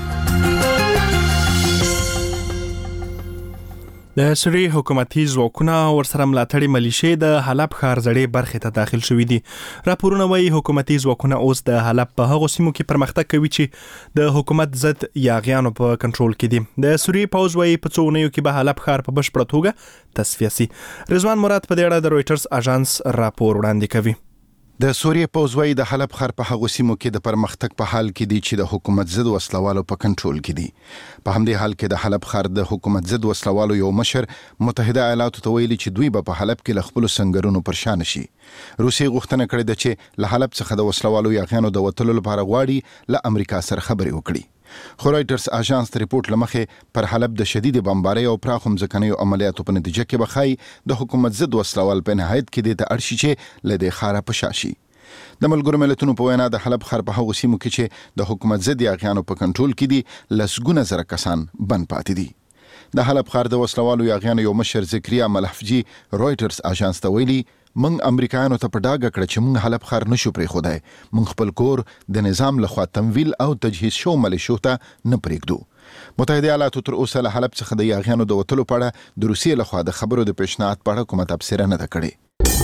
د سوریې حکومتي ځواکونه ورسره ملاتړي ملیشې د حلب ښار زړې برخې ته داخل شوي دي. راپورونه وایي حکومتي ځواکونه اوس د حلب په هغو سیمو کې پرمختګ کوي چې د حکومت ضد یاغیانو په کنټرول کې دي. د سوریې پوځ وایي په څو اونیو کې به حلب ښار په بشپړه توګه تصفیه شي. رضوان مراد په دې اړه د رويټرز اژانس راپور وړاندې کوي.
د سوریې پوځ وايي د حلب ښار په هغو سیمو کې د پرمختګ په حال کې دي چې د حکومت ضد وسلوالو په کنټرول کې دي. په همدې حال کې د حلب ښار د حکومت ضد وسلوالو یو مشر متحده ایالاتو ته ویلي چې دوی به په حلب کې له خپلو سنگرونو پرشان شي. روسیې غوښتنه کړې ده چې له حلب څخه د وسلوالو یاغیانو د وتلو لپاره غواړي له امریکا سره خبرې وکړي. خو رويټرز اژانس د ریپورت لمخې پر حلب د شدید بمبارۍ او پراخو ځمکنیو عملیاتو په نتیجه کې بخای د حکومت ضد وسلوال په نهایت کې د ارشي چې لدې خاره پشاشي. د ملګرو ملتونو په وینا د حلب ښار په هغو سیمو کې چې د حکومت ضد یاغیانو په کنټرول کې دي لسګونه زره کسان بند پاتې دي. د حلب ښار د وسلوالو یاغیانو یو مشر ذکریا ملحفجي رويټرز اژانس ته ویلي من امریکایانو ته په ډاګه کړ چې موږ حلب ښار نشو پرېښودای، موږ خپل کور د نظام لخوا تمویل او تجهیز شو ملیشو ته نه پرېږدو. متحده ایالاتو تر اوسه له حلب څخه د یاغیانو د وتلو په اړه د روسیې لخوا د خبرو د پیشنهاد په اړه کومه تبصره نه ده کړې.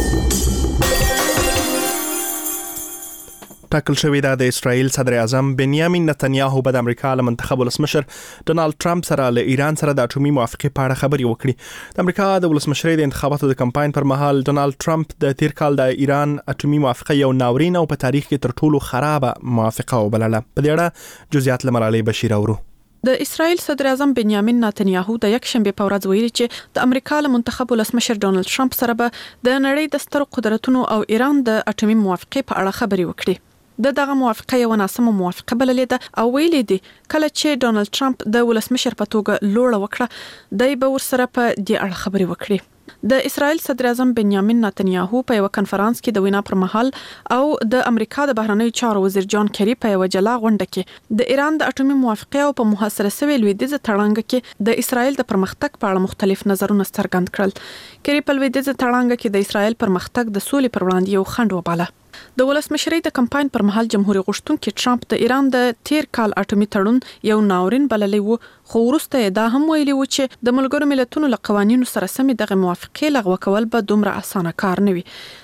ټاکل شوې ده د اسرائیل صدر اعظم بنیامین نتنیاهو به د امریکا له منتخب ولسمشر ډونالد ټرمپ سره له ایران سره د اټومي موافقې په اړه خبرې وکړي. د امریکا د ولسمشرۍ د انتخاباتو د کمپاین پر مهال ډونالد ټرمپ د تیر کال د ایران اټومي موافقه یو ناورین او په تاریخ کې تر ټولو خرابه موافقه وبلله. په دې اړه جزئیات له ملالۍ بشیر اورو.
د اسرائیل صدر اعظم بنیامین نتنیاهو د یک شنبه په ورځ ویلي چې د امریکا له منتخب ولسمشر ډونالد ټرمپ سره به د نړۍ د سترو قدرتونو او ایران د اټومي موافقې په اړه خبرې وکړي. د دغه موافقه یو ناسمه موافقه بللې ده او ویلي دي کله چې ډونالد ټرمپ د ولسمشر په توګه لوړه وکړه دای به ورسره په دې اړه خبرې وکړي. د اسرائیل صدر اعظم بنیامین نتنیاهو په یو کنفرانس کې د وینا پر مهال او د امریکا د بهرنیو چارو وزیر جان کری په یو جلا غونډه کې د ایران د اټومي موافقه او په محاصره شوی لویدیځ تړانګه کې د اسرائیل د پرمختګ په اړه مختلف نظرونه څرګند کړل. کری په لویدیځ تړانګه کې د اسرائیل پرمختګ د سولې پر وړاندې یو خنډ وباله. د ولسمشرۍ د کمپاین پر مهال جمهوریت غوښتونکي ټرمپ د ایران د تیر کال اټومي تړون یو ناورین بللی وو، خو وروسته دا هم ویلي و چې د ملګرو ملتونو له قوانینو سره سمې دغه موافقې لغوه کول به دومره اسانه کار نه وي.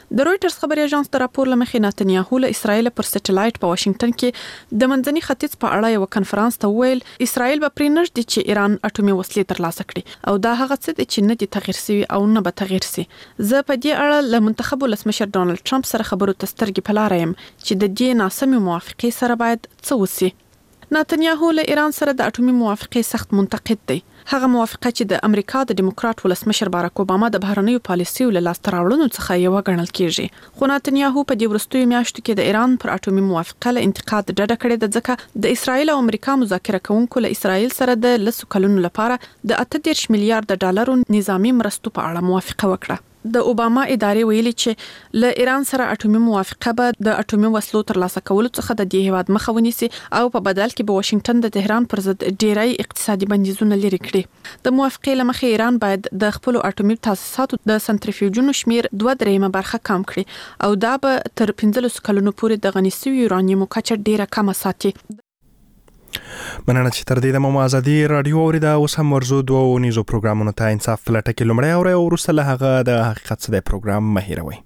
د رويټرز خبري اژانس د راپور لمخې نتنیاهو له اسرائیل پر سټلایټ په واشنگټن کې د منځني ختیځ په اړه یو کنفرانس ته ویل اسرائیل به پرې نږدې چې ایران اټومي وسلې ترلاسه کړي او دا هغه څه دي چې نه دي تغیر شوي او نه به تغیر شي. زه په دې اړه له منتخب ولسمشر ډونالد ټرمپ سره خبرو ته سترګې په لاره یم چې د دې ناسمې موافقې سره باید څه وشي. نتنیاهو له ایران سره د اټومي موافقې سخت منتقد دی. هغه موافقه چې د امریکا د ډیموکرات ولسمشر باراک اوباما د بهرنیو پالیسیو له لاسته راوړنو څخه یو ګڼل کیږي. خو نتنیاهو په دې وروستیو میاشتو کې د ایران پر اټومي موافقه له انتقاد ډډه کړې ده ځکه د اسرائیل او امریکا مذاکره کوونکو له اسرائیل سره د لسو کلونو لپاره د اته دېرش میلیارډ ډالرو نظامی مرستو په اړه موافقه وکړه. د اوباما ادارې ویلي چې له ایران سره اټومي موافقه به د اټومي وسلو ترلاسه کولو څخه د دې هیواد مخه ونیسي او په بدل کې به واشنگټن د تهران پر ضد ډیری اقتصادي بندیزونه لري کړي. د موافقې لمخې ایران باید د خپل اټومي تاسیساتو د سنټریفیوجونو شمیر دوه درېمه برخه کم کړي او دا به تر پنځلس کلونو پورې د غني شوي یورانیوم کچه ډیره کمه ساتي.
مننه چې تر دې د مو ازادي رادیو اوریدا اوس هم ورزو دوه نيزو پروګرامونو ته انصاف فلټه کې لمړی او وروسته له هغه د حقیقت څخه د پروګرام مهیروي.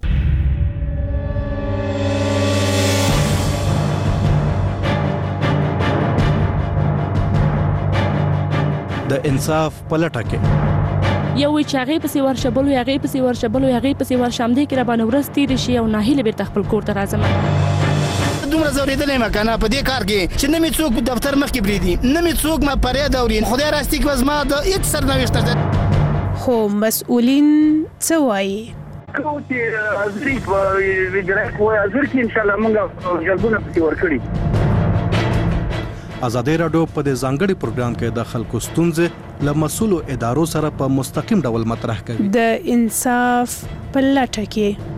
د انصاف پلټه کې
یو وی چاغې پسې ورشبلو یاغې پسې ورشبلو یاغې پسې ورشم دې کې را باندې ورستې رشي او ناهیله بیرته خپل کور ته راځم.
دومره زوریدلې ما کنه په دې کار کې چې نه می څوک دفتر مخ کې بریدي نه می څوک ما پرې دورین خدای راستي کې وزما د هیڅ سرنوشت
خو مسؤلین څه وایي
کو چې ازري په ویډرا کوه ازر کې ان شاء الله موږ جلبونه پسې ورکړي.
ازادي رادیو په دې ځانګړي پروګرام کې د خلکو ستونزې له مسؤلو ادارو سره په مستقیم ډول مطرح کوي.
د انصاف پلټه کې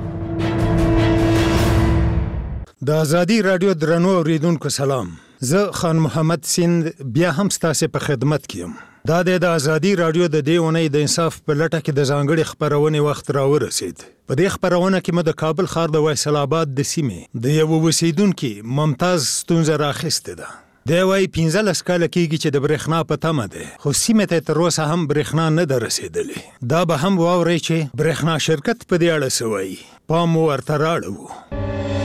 د ازادي رادیو درنو اوریدونکو سلام. زه خان محمد سیند بیا هم ستاسو په خدمت کې یم. دا د ازادي رادیو د دې ونې د انصاف په لټه کې د ځانګړي خبرونه وخت راورسید. په دې خبرونه کې مو د کابل ښار د ویسل آباد د سیمې د یو اوسیدونکو ممتاز ستونزه راخسته ده. دا وايي پنځلس کاله کېږي چې د برېښنا په تمه ده خو سیمه ته تر اوسه هم برېښنا نه ده رسیدلې. دا به هم واوري چې برېښنا شرکت په دې اړه سوي پام ورته راړو.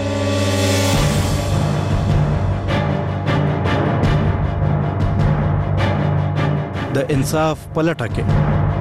د انصاف پلټه کې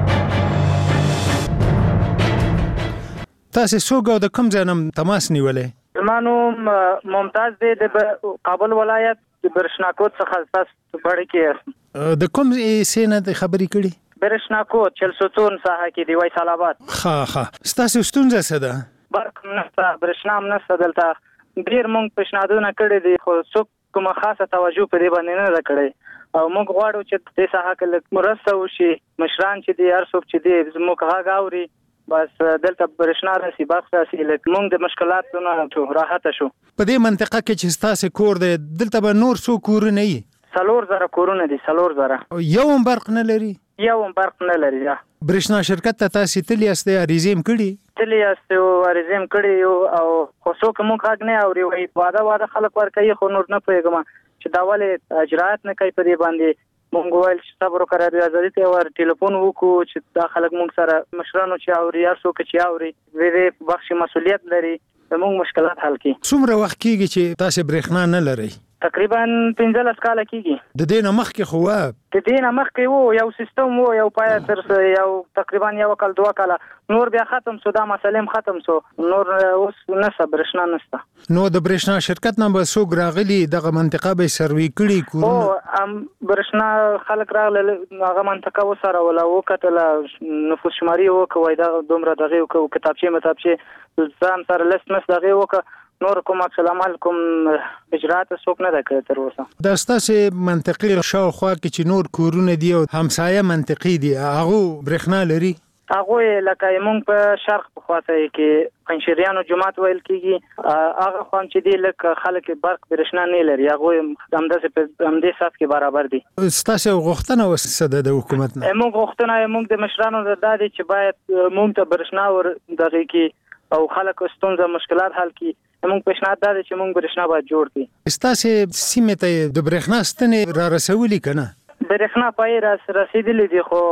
تاسو څوک او د کوم ځای نم تماس نیولې؟
زمانو ممتاز دی د کابل ولایت د برښناکوټ څخه تاسو پړی کې
د کوم سینه د خبرې کړي؟
برښناکوټ چلسوتون ساحه کې دی وایسل آباد.
ها ها ستاسو ستونزه څه ده؟
برق نشته برښنا هم نشته دلته ډیر مونږ پېشنهادونه کړي دي خو څوک کومه خاصه توجه په دې باندې نه کړي او موږ غواړو چې د ساحه کې مرسته وشي مشران چې دي هر څوک چې دي زموږ غږ اوري بس دلته برښنا راسي بخښ راسي لکه موږ د مشکلاتو نه راحت شو.
په دې منطقه کې چې ستاسو کور دی دلته به نور څو کورونه وي؟
څلور زره کورونه دي څلور زره.
یو هم برق نه لري؟
یو هم برق نه لري.
برښنا شرکت ته تاسو تللی یاست اریزم کړي؟
تللی یاست او اریزم کړي او خو څوک موږ غږ نه اوري وایي واده واده خلک ورکوي خو نور نه پوهېږم چې دا ولې اجرات نه کوي په دې باندې. مونږ ویل چې صبر وکړه د ازادي ته ور ټلیفون وکړو چې دا خلک مونږ سره مشرانو چې اوري یا څوک چې اوري وی بخښي مسؤلیت لري زموږ مشکلات حل کړي.
څومره وخت کېږي چې تاسو برېښنا نه لري؟
تقریبا پنځلس کاله کېږي.
د دې نه مخکې خو
د دې نه مخکې وو یو سیستم وو یو پای تر یو تقریبا یو کال دوه کاله نور بیا ختم شو دا مسلې ختم شو نور اوس نشته برښنا نشته.
نو د برښنا شرکت نه به څوک راغلي دغه منطقه به سروي کړي کورونه؟
او ام برښنا خلک راغله هغه منطقه وسره ولا وکټله نفوس شماري وکوي دا دومره دغه وکړو کتابچې متابچې ځان سره لست مس دغه وکړه نور کوم السلام علیکم اجرات څوک نه راکړي تر اوسه.
د ستاسو منطقې شاوخوا کې چې نور کورونه دي او همسایه منطقې دي هغه برېښنا لري؟
هغه لکه موږ په شرق په خواته کې پنځشریانو جماعت ویل کیږي هغه خو چې دی لکه خلک برق برښنا نه لري هغه همداسې په همدې سات کې برابر دي.
ستاسو غوښتنه وسده د حکومت نه؟
موږ غوښتنه موږ د مشرانو د دادي چې باید موږ ته برښنا ور دغه کې او خلک ستونزه مشکلات حل کړي. موږ پیشنهاد دا چې موږ برښنا باید جوړ کړو.
ستاسو سیمه ته د برښنا ستنې را رسولې کنه؟
برښنا پای را رسیدلې دي خو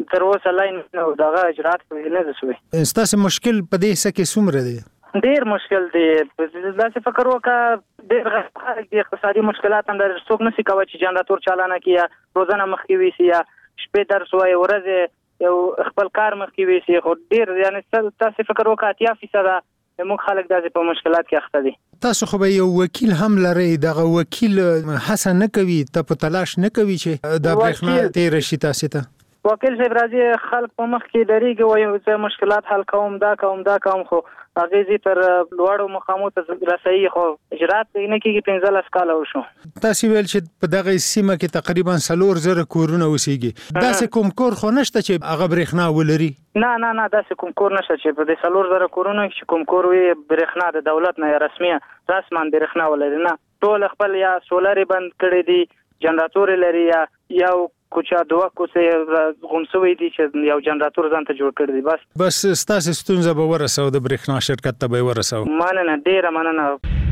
تر اوسه لاین نو دغه اجرات په نه دسوي.
ستاسو مشکل په دې سکه څومره دی؟
ډیر مشکل دی. داسې فکر وکړه ډیر غږ دي اقتصادي مشکلات هم در څوک نشي کوي چې جنراتور چالانه کیه روزانه مخکې ویسي یا شپې درس وای ورځ یو خپل کار مخکې ویسي خو ډیر یعنی تاسو فکر وکړه اتیا فیصد موږ خلک داسې په مشکلات کې اخته دي.
تاسو خو به یو وکیل هم لرئ دغه وکیل هڅه نه کوي ته په تلاش نه کوي چې د برېښنا تیر شي تاسو ته؟
وکیل صاحب راځي خلک په مخ کې دریږي وایي چې مشکلات حل کوم دا کوم دا کوم خو هغه زی تر لوړو مقامو ته رسېږي خو اجرات نه کیږي پنځلس کاله وشو.
تاسو ویل چې په دغه سیمه کې تقریبا څلور زره کورونه اوسېږي داسې کوم کور خو نشته چې هغه برېښنا ولري؟
نه نه نه داسې کوم کور نشته چې په دې څلور زره کورونو کې کوم کور وي برېښنا د دولت نه رسمي رسمان برېښنا ولري. نه ټول خپل یا سولر بند کړی دي جنراتور لري یا یو کوچا دوه کوڅه غونسوي دي چې یو جنراتور ځان ته جوړ کړی دی. بس
بس ستاسو ستونزه به ورسو د برېښنا شرکت ته به ورسو.
مننه ډیره مننه.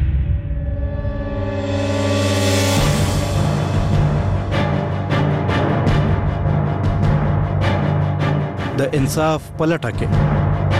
د انصاف پلټه کې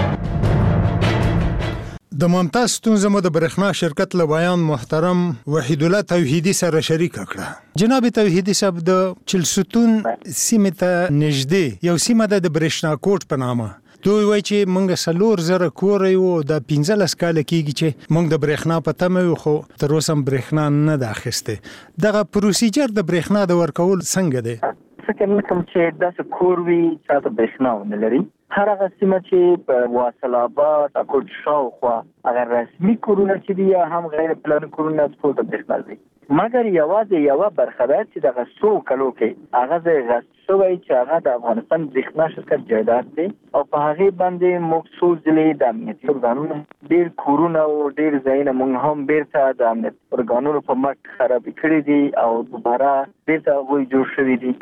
د ممتاز ستونزه مو د برېښنا شرکت له بیان محترم وحید الله توحیدی سره شریک کړه. جناب توحیدی صاحب د چلستون سیمه ته نږدې یو سیمه ده د برېښنا کوټ په نامه. دوی وایي چې موږ څلور زره کور یو د پنځلس کاله کېږي چې موږ د برېښنا په تمه یو خو تر اوسه برېښنا نه ده اخیستې. دغه پروسیجر د برېښنا د ورکول څنګه دی؟
فکر نه کوم چې داسې کور وي چې د برېښنا ونه لري. هر هغه سیمه چې په واصل آباد اکوټ شاوخوا هغه رسمي کورونه چې دي یا هم غیر پلاني کورونه ټول د برېښنا دي. مګر یوازې یوه برخه ده چې دغه څو کلو کې هغه ځای غصب شوی چې هغه د افغانستان برېښنا شرکت جایداد دی او په هغې باندې موږ څو ځلې د امنیتي ارګانونو ډېر کورونه او ډېر ځایونه موږ هم بیرته د امنیت ارګانونو په مټ خرابې کړي دي او دوباره بیرته هغوی جوړ شوي دي.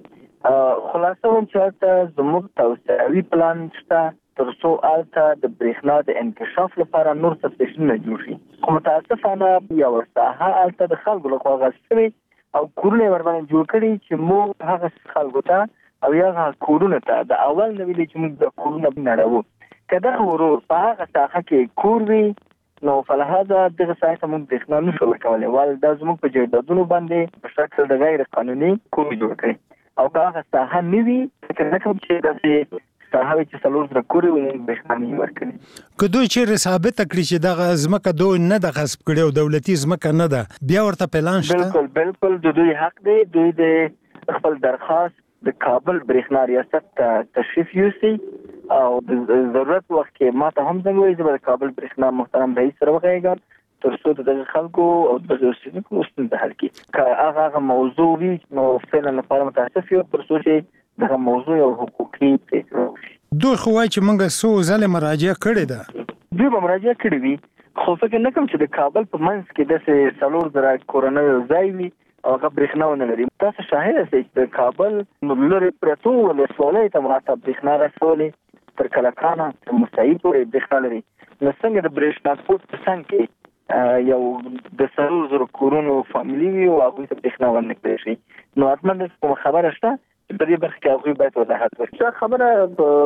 خلاصه وایم چې هلته زموږ توسعوي پلان شته تر څو هلته د برېښنا د انکشاف لپاره نور سبسټیشنونه جوړ شي. خو متاسفانه یوه ساحه هلته د خلکو لخوا غصب شوې او کورونه یې ورباندې جوړ کړي چې موږ هغه خلکو ته او هغه کورونو ته د اول نه ویلي چې موږ د کورونه نړوو. که دغه ورور په هغه ساحه کې کور وي نو فلهذا دغه ساحه ته موږ برېښنا نشو ورکولی ول دا زموږ په جایدادونو باندې په شکل د غیر قانوني کور جوړ کړي او که هغه ساحه نه وي فکر نه کوم چې داسې ساحه وي چې څلور زره کورې وي برېښنا نه یې ورکړي.
که دوی چیرې ثابته کړي چې دغه ځمکه دوی نه ده غصب کړې او دولتي ځمکه نه ده بیا ورته پلان شته؟
بالکل بالکل د دوی حق دی. دوی د خپل درخواست د کابل برېښنا ریاست ته تشریف یوسي او د ضرورت وخت کې ما ته هم زنګ وایي زه به د کابل برېښنا محترم رئیس سره وغږېږم تر څو د دغه خلکو او د اوسېدونکو ستونزه حل کړي. که هغه هغه موضوع وي نو فعلا لپاره متاسف یم تر څو چې دغه موضوع یو حقوقي پرېکړه وشي.
دوی خو وایي چې موږ څو ځلې مراجعه کړې ده.
دوی به مراجعه کړې وي خو فکر نه کوم چې د کابل په منځ کې داسې څلور زره کورنۍ یو ځای وي او هغه برېښنا ونه لري. تاسو شاهد یاستئ چې د کابل لرې پرتو ولسوالیو ته ماته برېښنا رسولې تر کلکانه تر موسهي پورې برېښنا لري. نو څنګه د برېښنا کوټ په څنګ کې یو د څلور زره کورونو فامیلي وي او هغوی ته برېښنا ورنه کړی شي. نو حتما داسې کومه خبره شته چې په دې برخه کې هغوی باید وضاحت وکړي.
دا خبره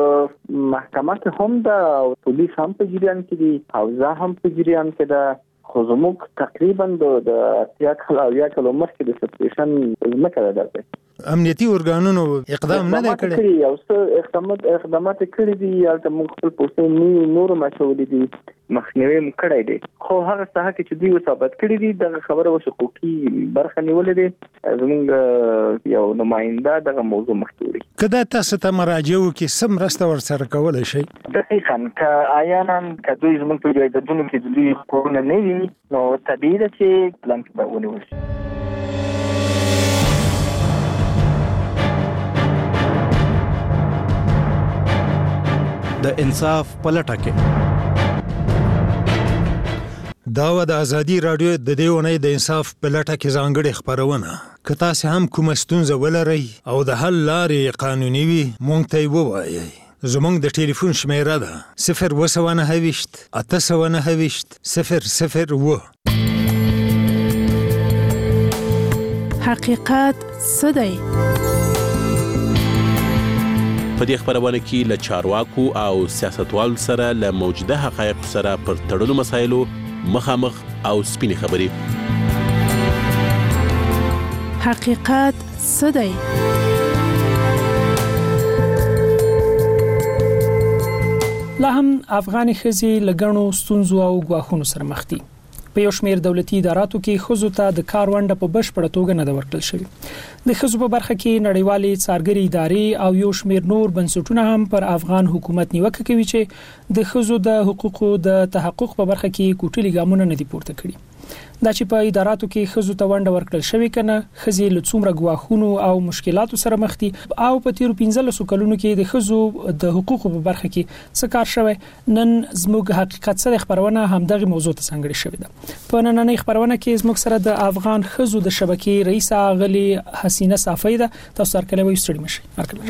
په محکمه کې هم ده او پولیس هم په جریان کې دي حوزه هم په جریان کې ده خو زموږ تقریبا د اتیا کال او یا کلو مخکې د سبسټیشن ځمکه ده درته
امنیتي ارګانونو اقدام نه دی کړی.
یو څه اقدامات اقدامات کړي دي هلته موږ خپل پوستې نور مچولي دي مخنیوي مو کړی دی خو هغه ساحه کې چې دوی ثابت کړي دي دغه خبره اوس حقوقي برخه نیولې دي زموږ یو نماینده دغه موضوع مخکې وړي.
که دا تاسو ته مراجعه وکړي څه مرسته ورسره کولی شئ؟
دقیقاً که عیانا که دوی زموږ په جایدادونو کې د دوی کورونه نه وي نو طبیعي ده چې پلان کې به ونیول شي.
د انصاف پلټه کې
دا و د ازادي رادیو د دې اونۍ د انصاف پلټه کې ځانګړې خپرونه. که تاسو هم کومه ستونزه ولرئ او د حل لارې قانوني وي موږ ته یې ووایئ. زموږ د ټلیفون شمیره ده صفر اوه سوه نهه ویشت اته سوه نهه ویشت صفر صفر اوه.
حقیقت څه دی؟
په دې خبرونه کې له چارواکو او سیاستوالو سره له موجوده حقایق سره پر تړلو مسایلو مخامخ او سپینې خبرې.
حقیقت څه دی؟
لا هم افغاني ښځې له ګڼو ستونزو او ګواښونو سره مخ دي. په یو شمېر دولتي اداراتو کې ښځو ته د کار ونډه په بشپړه توګه نه ده ورکړل شوې. د ښځو په برخه کې نړیوالې څارګرې ادارې او یو شمېر نور بنسټونه هم پر افغان حکومت نیوکه کوي چې د ښځو د حقوقو د تحقق په برخه کې کوټلي ګامونه نه دي پورته کړي. دا چې په اداراتو کې ښځو ته ونډه ورکړل شوې کنه ښځې له څومره ګواښونو او مشکلاتو سره مخ دي او په تیرو پنځلسو کلونو کې د ښځو د حقوقو په برخه کې څه کار شوی. نن زموږ حقیقت سره خبرونه همدغه موضوع ته څنګه شوې ده. په نننۍ خبرونه کې زموږ سره د افغان ښځو د شبکې رئیس غلي حسینه صافی ده. تاسو سره کله وایو ستړي مشي.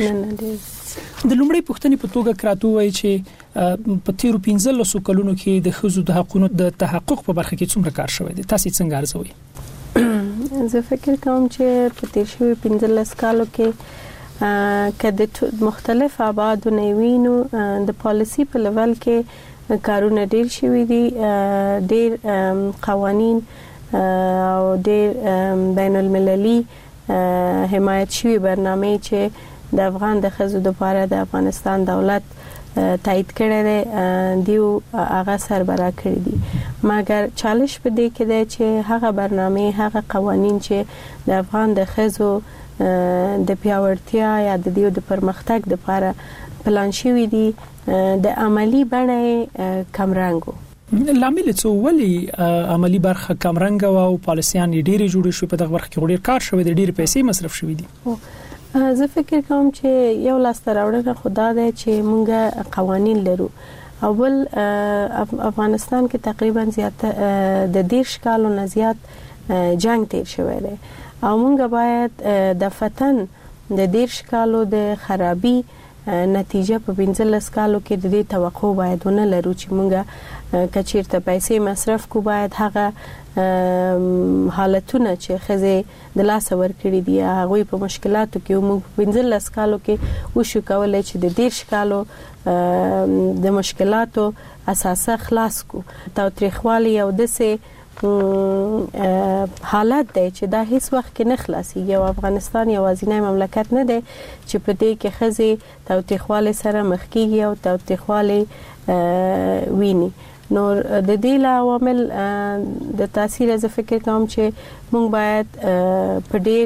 د لومړی پوښتنې په توګه کراتو وایي چې په تیرو پنځلسو کلونو کې د ښځو د حقوقو د تحقق په برخه کې څومره کار شوی دی؟ تاسو څنګه ارزوئ؟
زه فکر کوم چې په تیر شوی پنځلس کالو کې کله مختلف ابعاد نه وینو د پالیسی په لیول کې کارونه ډیر شوي دي، ډیر قوانين او ډیر بین المللي حمایت شوی برنامه چې د افغان د ښځو لپاره د افغانستان دولت تایید کړی دی دیو هغه سربرا کړی دي. مګر چالش په دې کې دی چې هغه برنامه هغه قوانين چې د افغان د ښځو د پیاوړتیا یا د دیو د پرمختګ لپاره پلان شوی دي د عملی بڼه کمرنګو.
لامل څه ولي عملی برخه کمرنګ او پالیسیان ډېری جوړ شو په دغه برخه کې ډېر کار شوی دی، ډېر پیسې مصرف شوی دي.
زه فکر کوم چې یو لاس تراوړنه خدا ده چې مونږه قوانين لرو. اول افغانستان کې تقریبا زیات د دیرش کالو نه زیات جنگ تیر شوی دی او مونږ باید د فتن د دیرش کالو د خرابي نتیجه په پنځلس کالو کې د دې توقع باید ونه لرو چې مونږه کچیرته پیسې مصرف کو باید هغه حالتونه چې خزه د لاس ورکړي دي هغه په مشکلاتو کې موږ پنځلس کالو کې وشو کولای چې د دیرش کالو د مشکلاتو اساسه خلاص کو. تاوتریخوالي او دسه حالت دی چې دا هیڅ وخت کې نه خلاصي. یو افغانستان یو ځینې مملکت نه دی چې په دې کې خزه تاوتریخوالي سره مخ کیږي او تاوتریخوالي ویني. نور د دې عوامل د تاثیر از فکر کوم چې موږ باید په ډېر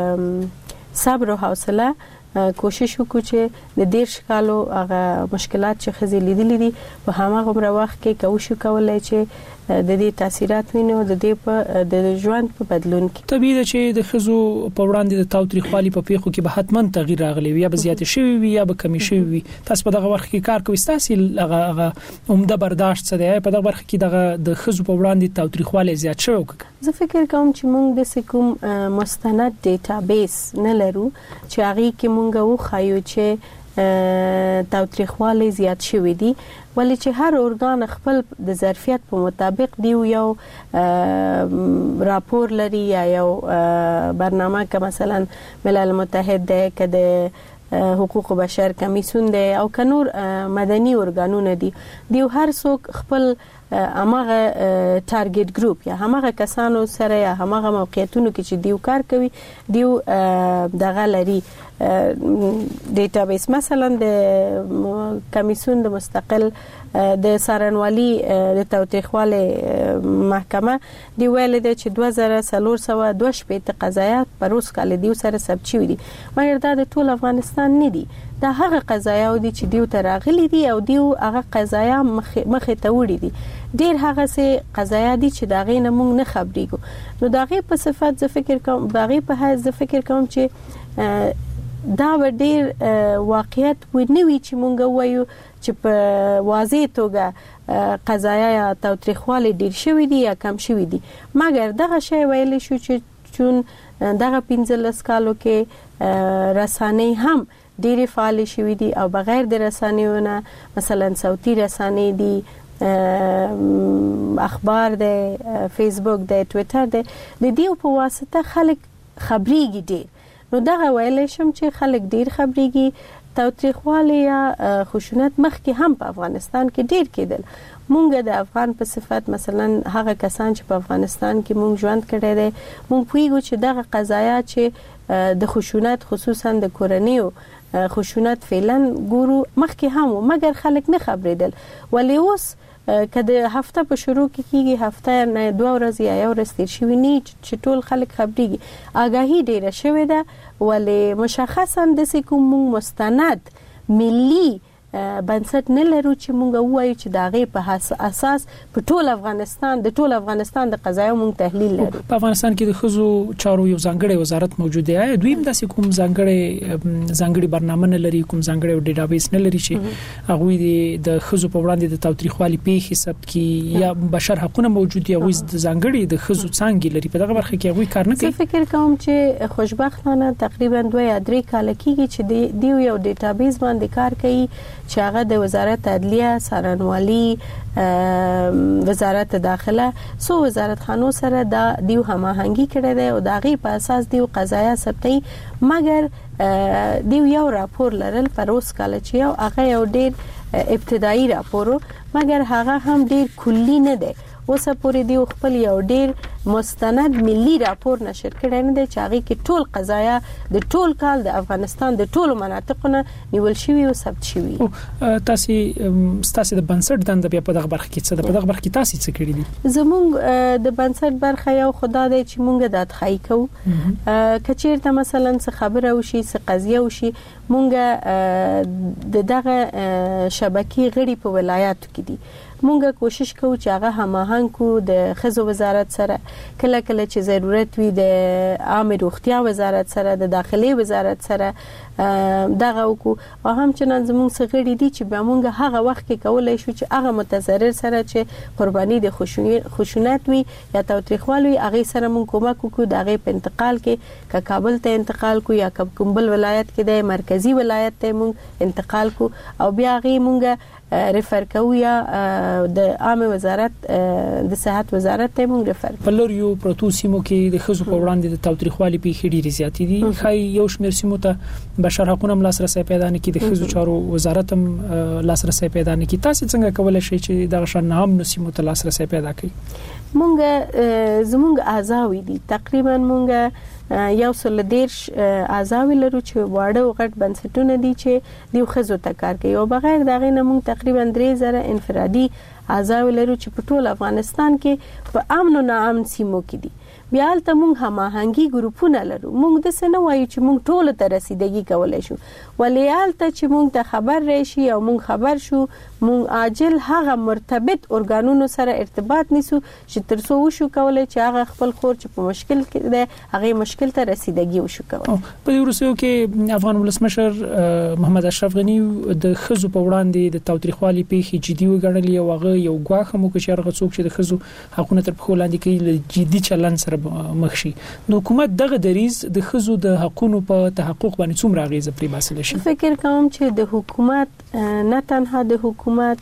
صبر او حوصله کوشش وکړو چې د دیرش کالو هغه مشکلات چې خزي لیدلې دي په هغه عمر وخت کې کوشش کولای چې د دې تاثیرات وینو د دې په د ژوند په بدلون کې.
طبیعي ده چې د خزو په وړاندې د تاوتریخوالي په پیښو کې به حتمن تغییر راغلی وي یا به زیات شوی وي یا به کمی شوی وي. تاسو په دغه وخت کې کار کوئ، تاسو هغه عمده برداشت څه دی په دغه وخت کې دغه د خزو په وړاندې تاوتریخوالي زیات شوی؟
زه فکر کوم چې موږ د کوم مستند ډیټابیس نه لرو چې هغه کې موږ وخایو چې تاوتریخوالي زیات شوی دي، ولی چې هر ارګان خپل د ظرفیت په مطابق دی یو راپور لري یا یو برنامه که مثلا ملل متحد ده که د حقوق بشر کمیسیون ده او که نور مدني ارګانونه دي دی هر څوک خپل همغه ټارګټ ګروپ یا همغه کسانو سره یا همغه موقعیتونو کې چې دیو کار کوي دیو دغه لري ډیټابیس. مثلا د کمیسیون د مستقل د سارنوالي د تاوتریخوالي محکمه دی ویل دي چې دوه زره څلور سوه دوه شپږ قضایات په روز کال دیو سره ثبت شوي دي، مګر دا د ټول افغانستان نه دي. دا هغه قضایا دي چې دیو تراغلي دي او دیو هغه قضایا مخه ته وړي دي. ډیر هغه سه قضایا دي چې دا غي نه مونږ نه خبرېګو. نو دا غي په صفات ز فکر کوم دا غي په حیث ز فکر کوم چې دا ډیر واقعیت ونوي چې مونږ وایو چې په واضح توګه قضایا یا تاوتریخوالي ډیر شوی دي یا کم شوی دي. مګر دغه شی ویل شو چې چون دغه پنځلس کالو کې رسانې هم ډېری فعال شوي دي او بغیر د رسانیونه مثلا صوتي رسانې دي، اخبار ده، فیسبوک ده، ټویټر ده، د دې په واسطه خلک خبريږي ډېر. نو دغه ویل شم چې خلک ډیر خبريږي تاوتریخوالی یا خشونت مخکې هم په افغانستان کې ډیر کېدل. مونږ د افغان په صفت مثلا هغه کسان چې په افغانستان کې مونږ ژوند کړی دی مونږ پوهیږو چې دغه قضایا چې د خشونت خصوصا د کورنیو خشونت فعلا ګورو مخکې هم مګر خلک نه خبرېدل. ولی اوس کله هفته په شروع کې کیږي هفته نه دوه ورځې یا یو ورځ تیر شوی نه چې ټول خلک خبريږي آگاهی ډیره شوې ده ولی مشخصا د کوم مستند ملي بنسټ نه لرو چې مونږ وایو چې دا غي په اساس په ټول افغانستان د ټول افغانستان د قضایو مونږ تحلیل لرو.
په افغانستان کې د خزو چارو یو ځانګړی وزارت موجود دی. دویم داسې کوم ځانګړی ځانګړي برنامه نه لري کوم ځانګړی ډیټابیس نه لري چې هغه د خزو په وړاندې د تاوتریخوالي پیښې ثبت کړي یا بشر حقوقونه موجود دي هغه د ځانګړي د خزو څنګه لري په دغه برخه کې هغه کار نه کوي.
زه فکر کوم چې خوشبختانه تقریبا دوه یا درې کال کېږي چې دی یو ډیټابیس باندې کار کوي چې هغه د وزارت عدلیه څارنوالي وزارت داخله سو وزارت خانو سره دا دیو هماهنګي کړي دی او دا غي په اساس دیو قضایا ثبتي مګر دیو یو راپور لرل پروس کال چې یو هغه یو ډیر ابتدایي راپور مګر هغه هم ډیر کلی نه دی. اوس پورې دی خپل یو ډیر مستند ملي راپور نشر کړی نه دی چې هغه کې ټول قضایا د ټول کال د افغانستان د ټولو مناطقونو نیول شوی او ثبت شوی.
تاسو تاسو د بنسټ دند بیا په دغه برخه کې څه د په دغه برخه کې تاسو څه کړی دي؟
زموږ د بنسټ برخه یو خدا دی چې مونږ د اتخای کوو کچیرته مثلا څه خبره وشي څه قضیه وشي مونږ د دغه شبکې غړي په ولایاتو کې دي مونږه کوشش کوو چې هغه هماهنګ کو د خزو وزارت سره کله کله چې ضرورت وي د عامه روغتیا وزارت سره د داخلي وزارت سره دغه وکړو او هم چې نن زموږ سغړی دي چې به مونږ هغه وخت کې کولای شو چې هغه متضرر سره چې قرباني د خشونت وي یا تاوتریخوالي هغه سره مونږ کومک وکړو د هغه په انتقال کې ک کابل ته انتقال کو یا کوم بل ولایت کې د مرکزی ولایت ته مونږ انتقال کو او بیا هغه مونږ ریفر کوو یا د عامه وزارت د صحت وزارت ته مونږ ریفر
په لور یو پروتو سیمو کې د خزو په وړاندې د تاوتریخوالي پیښې ډېرې زیاتې دي خای یو شمېر سیمو ته بشر حقوقو هم لاسرسي پیدا نه کړي د خزو چارو وزارت هم لاسرسي پیدا نه کړي. تاسو څنګه کولای شئ چې د شان هم سیمو ته لاسرسي پیدا کړئ؟
مونږ زمونږ اعضاوي دي تقریبا مونږ یو سل دیرش اعضاوي لرو چې واړه او غټ بنسټونه دي چې دیو خزو ته کار کوي او بغیر دغه نه مونږ تقریبا درې زره انفرادي اعضاوي لرو چې په ټول افغانستان کې په امن او ناامن سیمو کې دي. بیا ته مونږ هماهنګي ګروپونه لرو مونږ د سنه وایو چې مونږ ټول ته رسیدګي کولای شو ولیال ته چې مونږ ته خبر راشي او مونږ خبر شو مونږ عاجل هغه مرتبط ارګانونو سره ارتباط نیسو چې ترڅو وشو کولای چې هغه خپل خور چې په مشکل کې ده هغه مشکل ته رسیدګي وشو کولای.
په وروستیو کې افغان ولسمشر محمد اشرف غنی د خزو په وړاندې د تاوتریخوالي پیښې جدي وګڼلې او هغه یو غواخه مو کې هغه څوک چې د خزو حقوقونه تر په وړاندې کې جدي چلن سره مخشي نو حکومت دغه دریز د خزو د حقوقو په تحقق باندې څومره غیزه پری باسل شي؟
فکر کوم چې د حکومت نه تنها د حکومت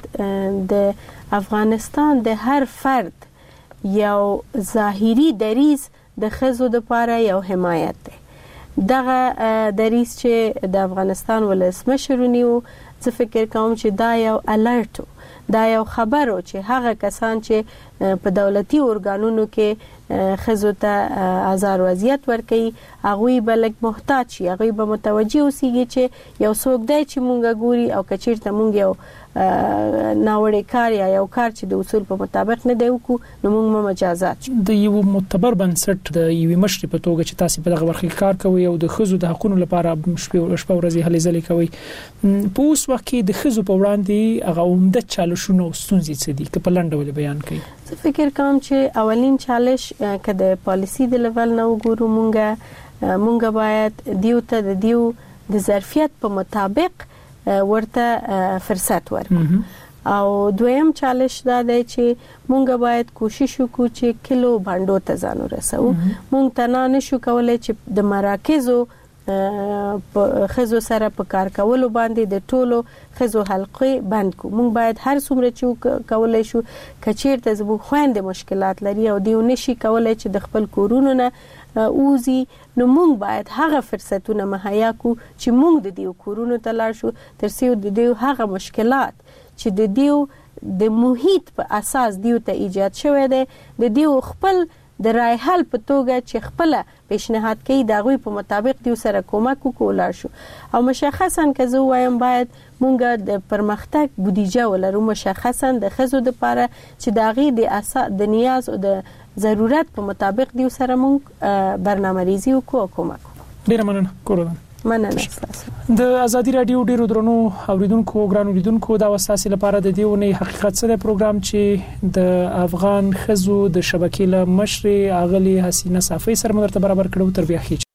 د افغانستان د هر فرد یو ظاهري دریز د خزو د لپاره یو حمایت دی. دغه دریز چې د افغانستان ولسمشرونیو زه فکر کوم چې دا یو الرټ دا یو خبرو چې هغه کسان چې په دولتي ارګانونو کې خزو ته آزار وضعیت ورکي هغه به لک محتاج شي هغه به متوجي اوسيږي چې یو څوک دی چې مونږه ګوري او کچیرته مونږ یو ناوړی کار یا یو کار چې د اصول په مطابق نه دی وکړو نو موږ مجازات
د یو معتبر بنسټ د یو مشر په توګه چې تاسو په دغه برخه کې کار کوي او د خزو د حقوقو لپاره شپه شپه ورځې هلې ځلې کوي په اوس وخت کې د خزو په وړاندې هغه عمده چالشونه او ستونزې څه دي که په لنډ ډول بیان کړئ؟
زه فکر کوم چې اولین چالش که د پالیسی د لیول نه وګورو مونږه مونږه باید دیو ته د دیو د ظرفیت په مطابق ورته فرصت ورکړو او دویم چالش دا دی چې مونږ باید کوشش وکړو چې کلو باندې ته ځان ورسو مونږ ته نه شو کولای چې د مراکزو په خزو سره په کار کولو باندې د ټولو خزو حلقې بند کو مونږ باید هر څومره چې کولای شو کچیرته زموږ خويند مشکلات لري او دیو نشي کولای چې د خپل کورونو نه اوزي نو موږ باید هغه فرصتونه مهیا کو چې موږ د دې کورونو ته لاړ شو تر څو د دې هغه مشکلات چې د دې د محیط په اساس دیو ته ایجاد شوی دی د دې خپل د رای حل په توګه چې خپل پیشنهاد کوي دا غوي په مطابق دیو سره کومک وکولای شو او مشخصا که زه وایم باید مونږ د پرمختګ بودیجه ولرو مشخصا د خزو د لپاره چې دا غي د اساس د نیاز او د ضرورت په مطابق دیو سره مونږ برنامه‌ریزي وکړو کومک
ډیر مننه کوردان
مننه
د ازادي رادیو ډیرو درنو اوریدونکو ګرانو اوریدونکو دا وساسي لپاره د دیونه حقیقت سره پروګرام چې د افغان خزو د شبکې له مشر اغلی حسینه صافی سره مرته برابر کړو تر بیا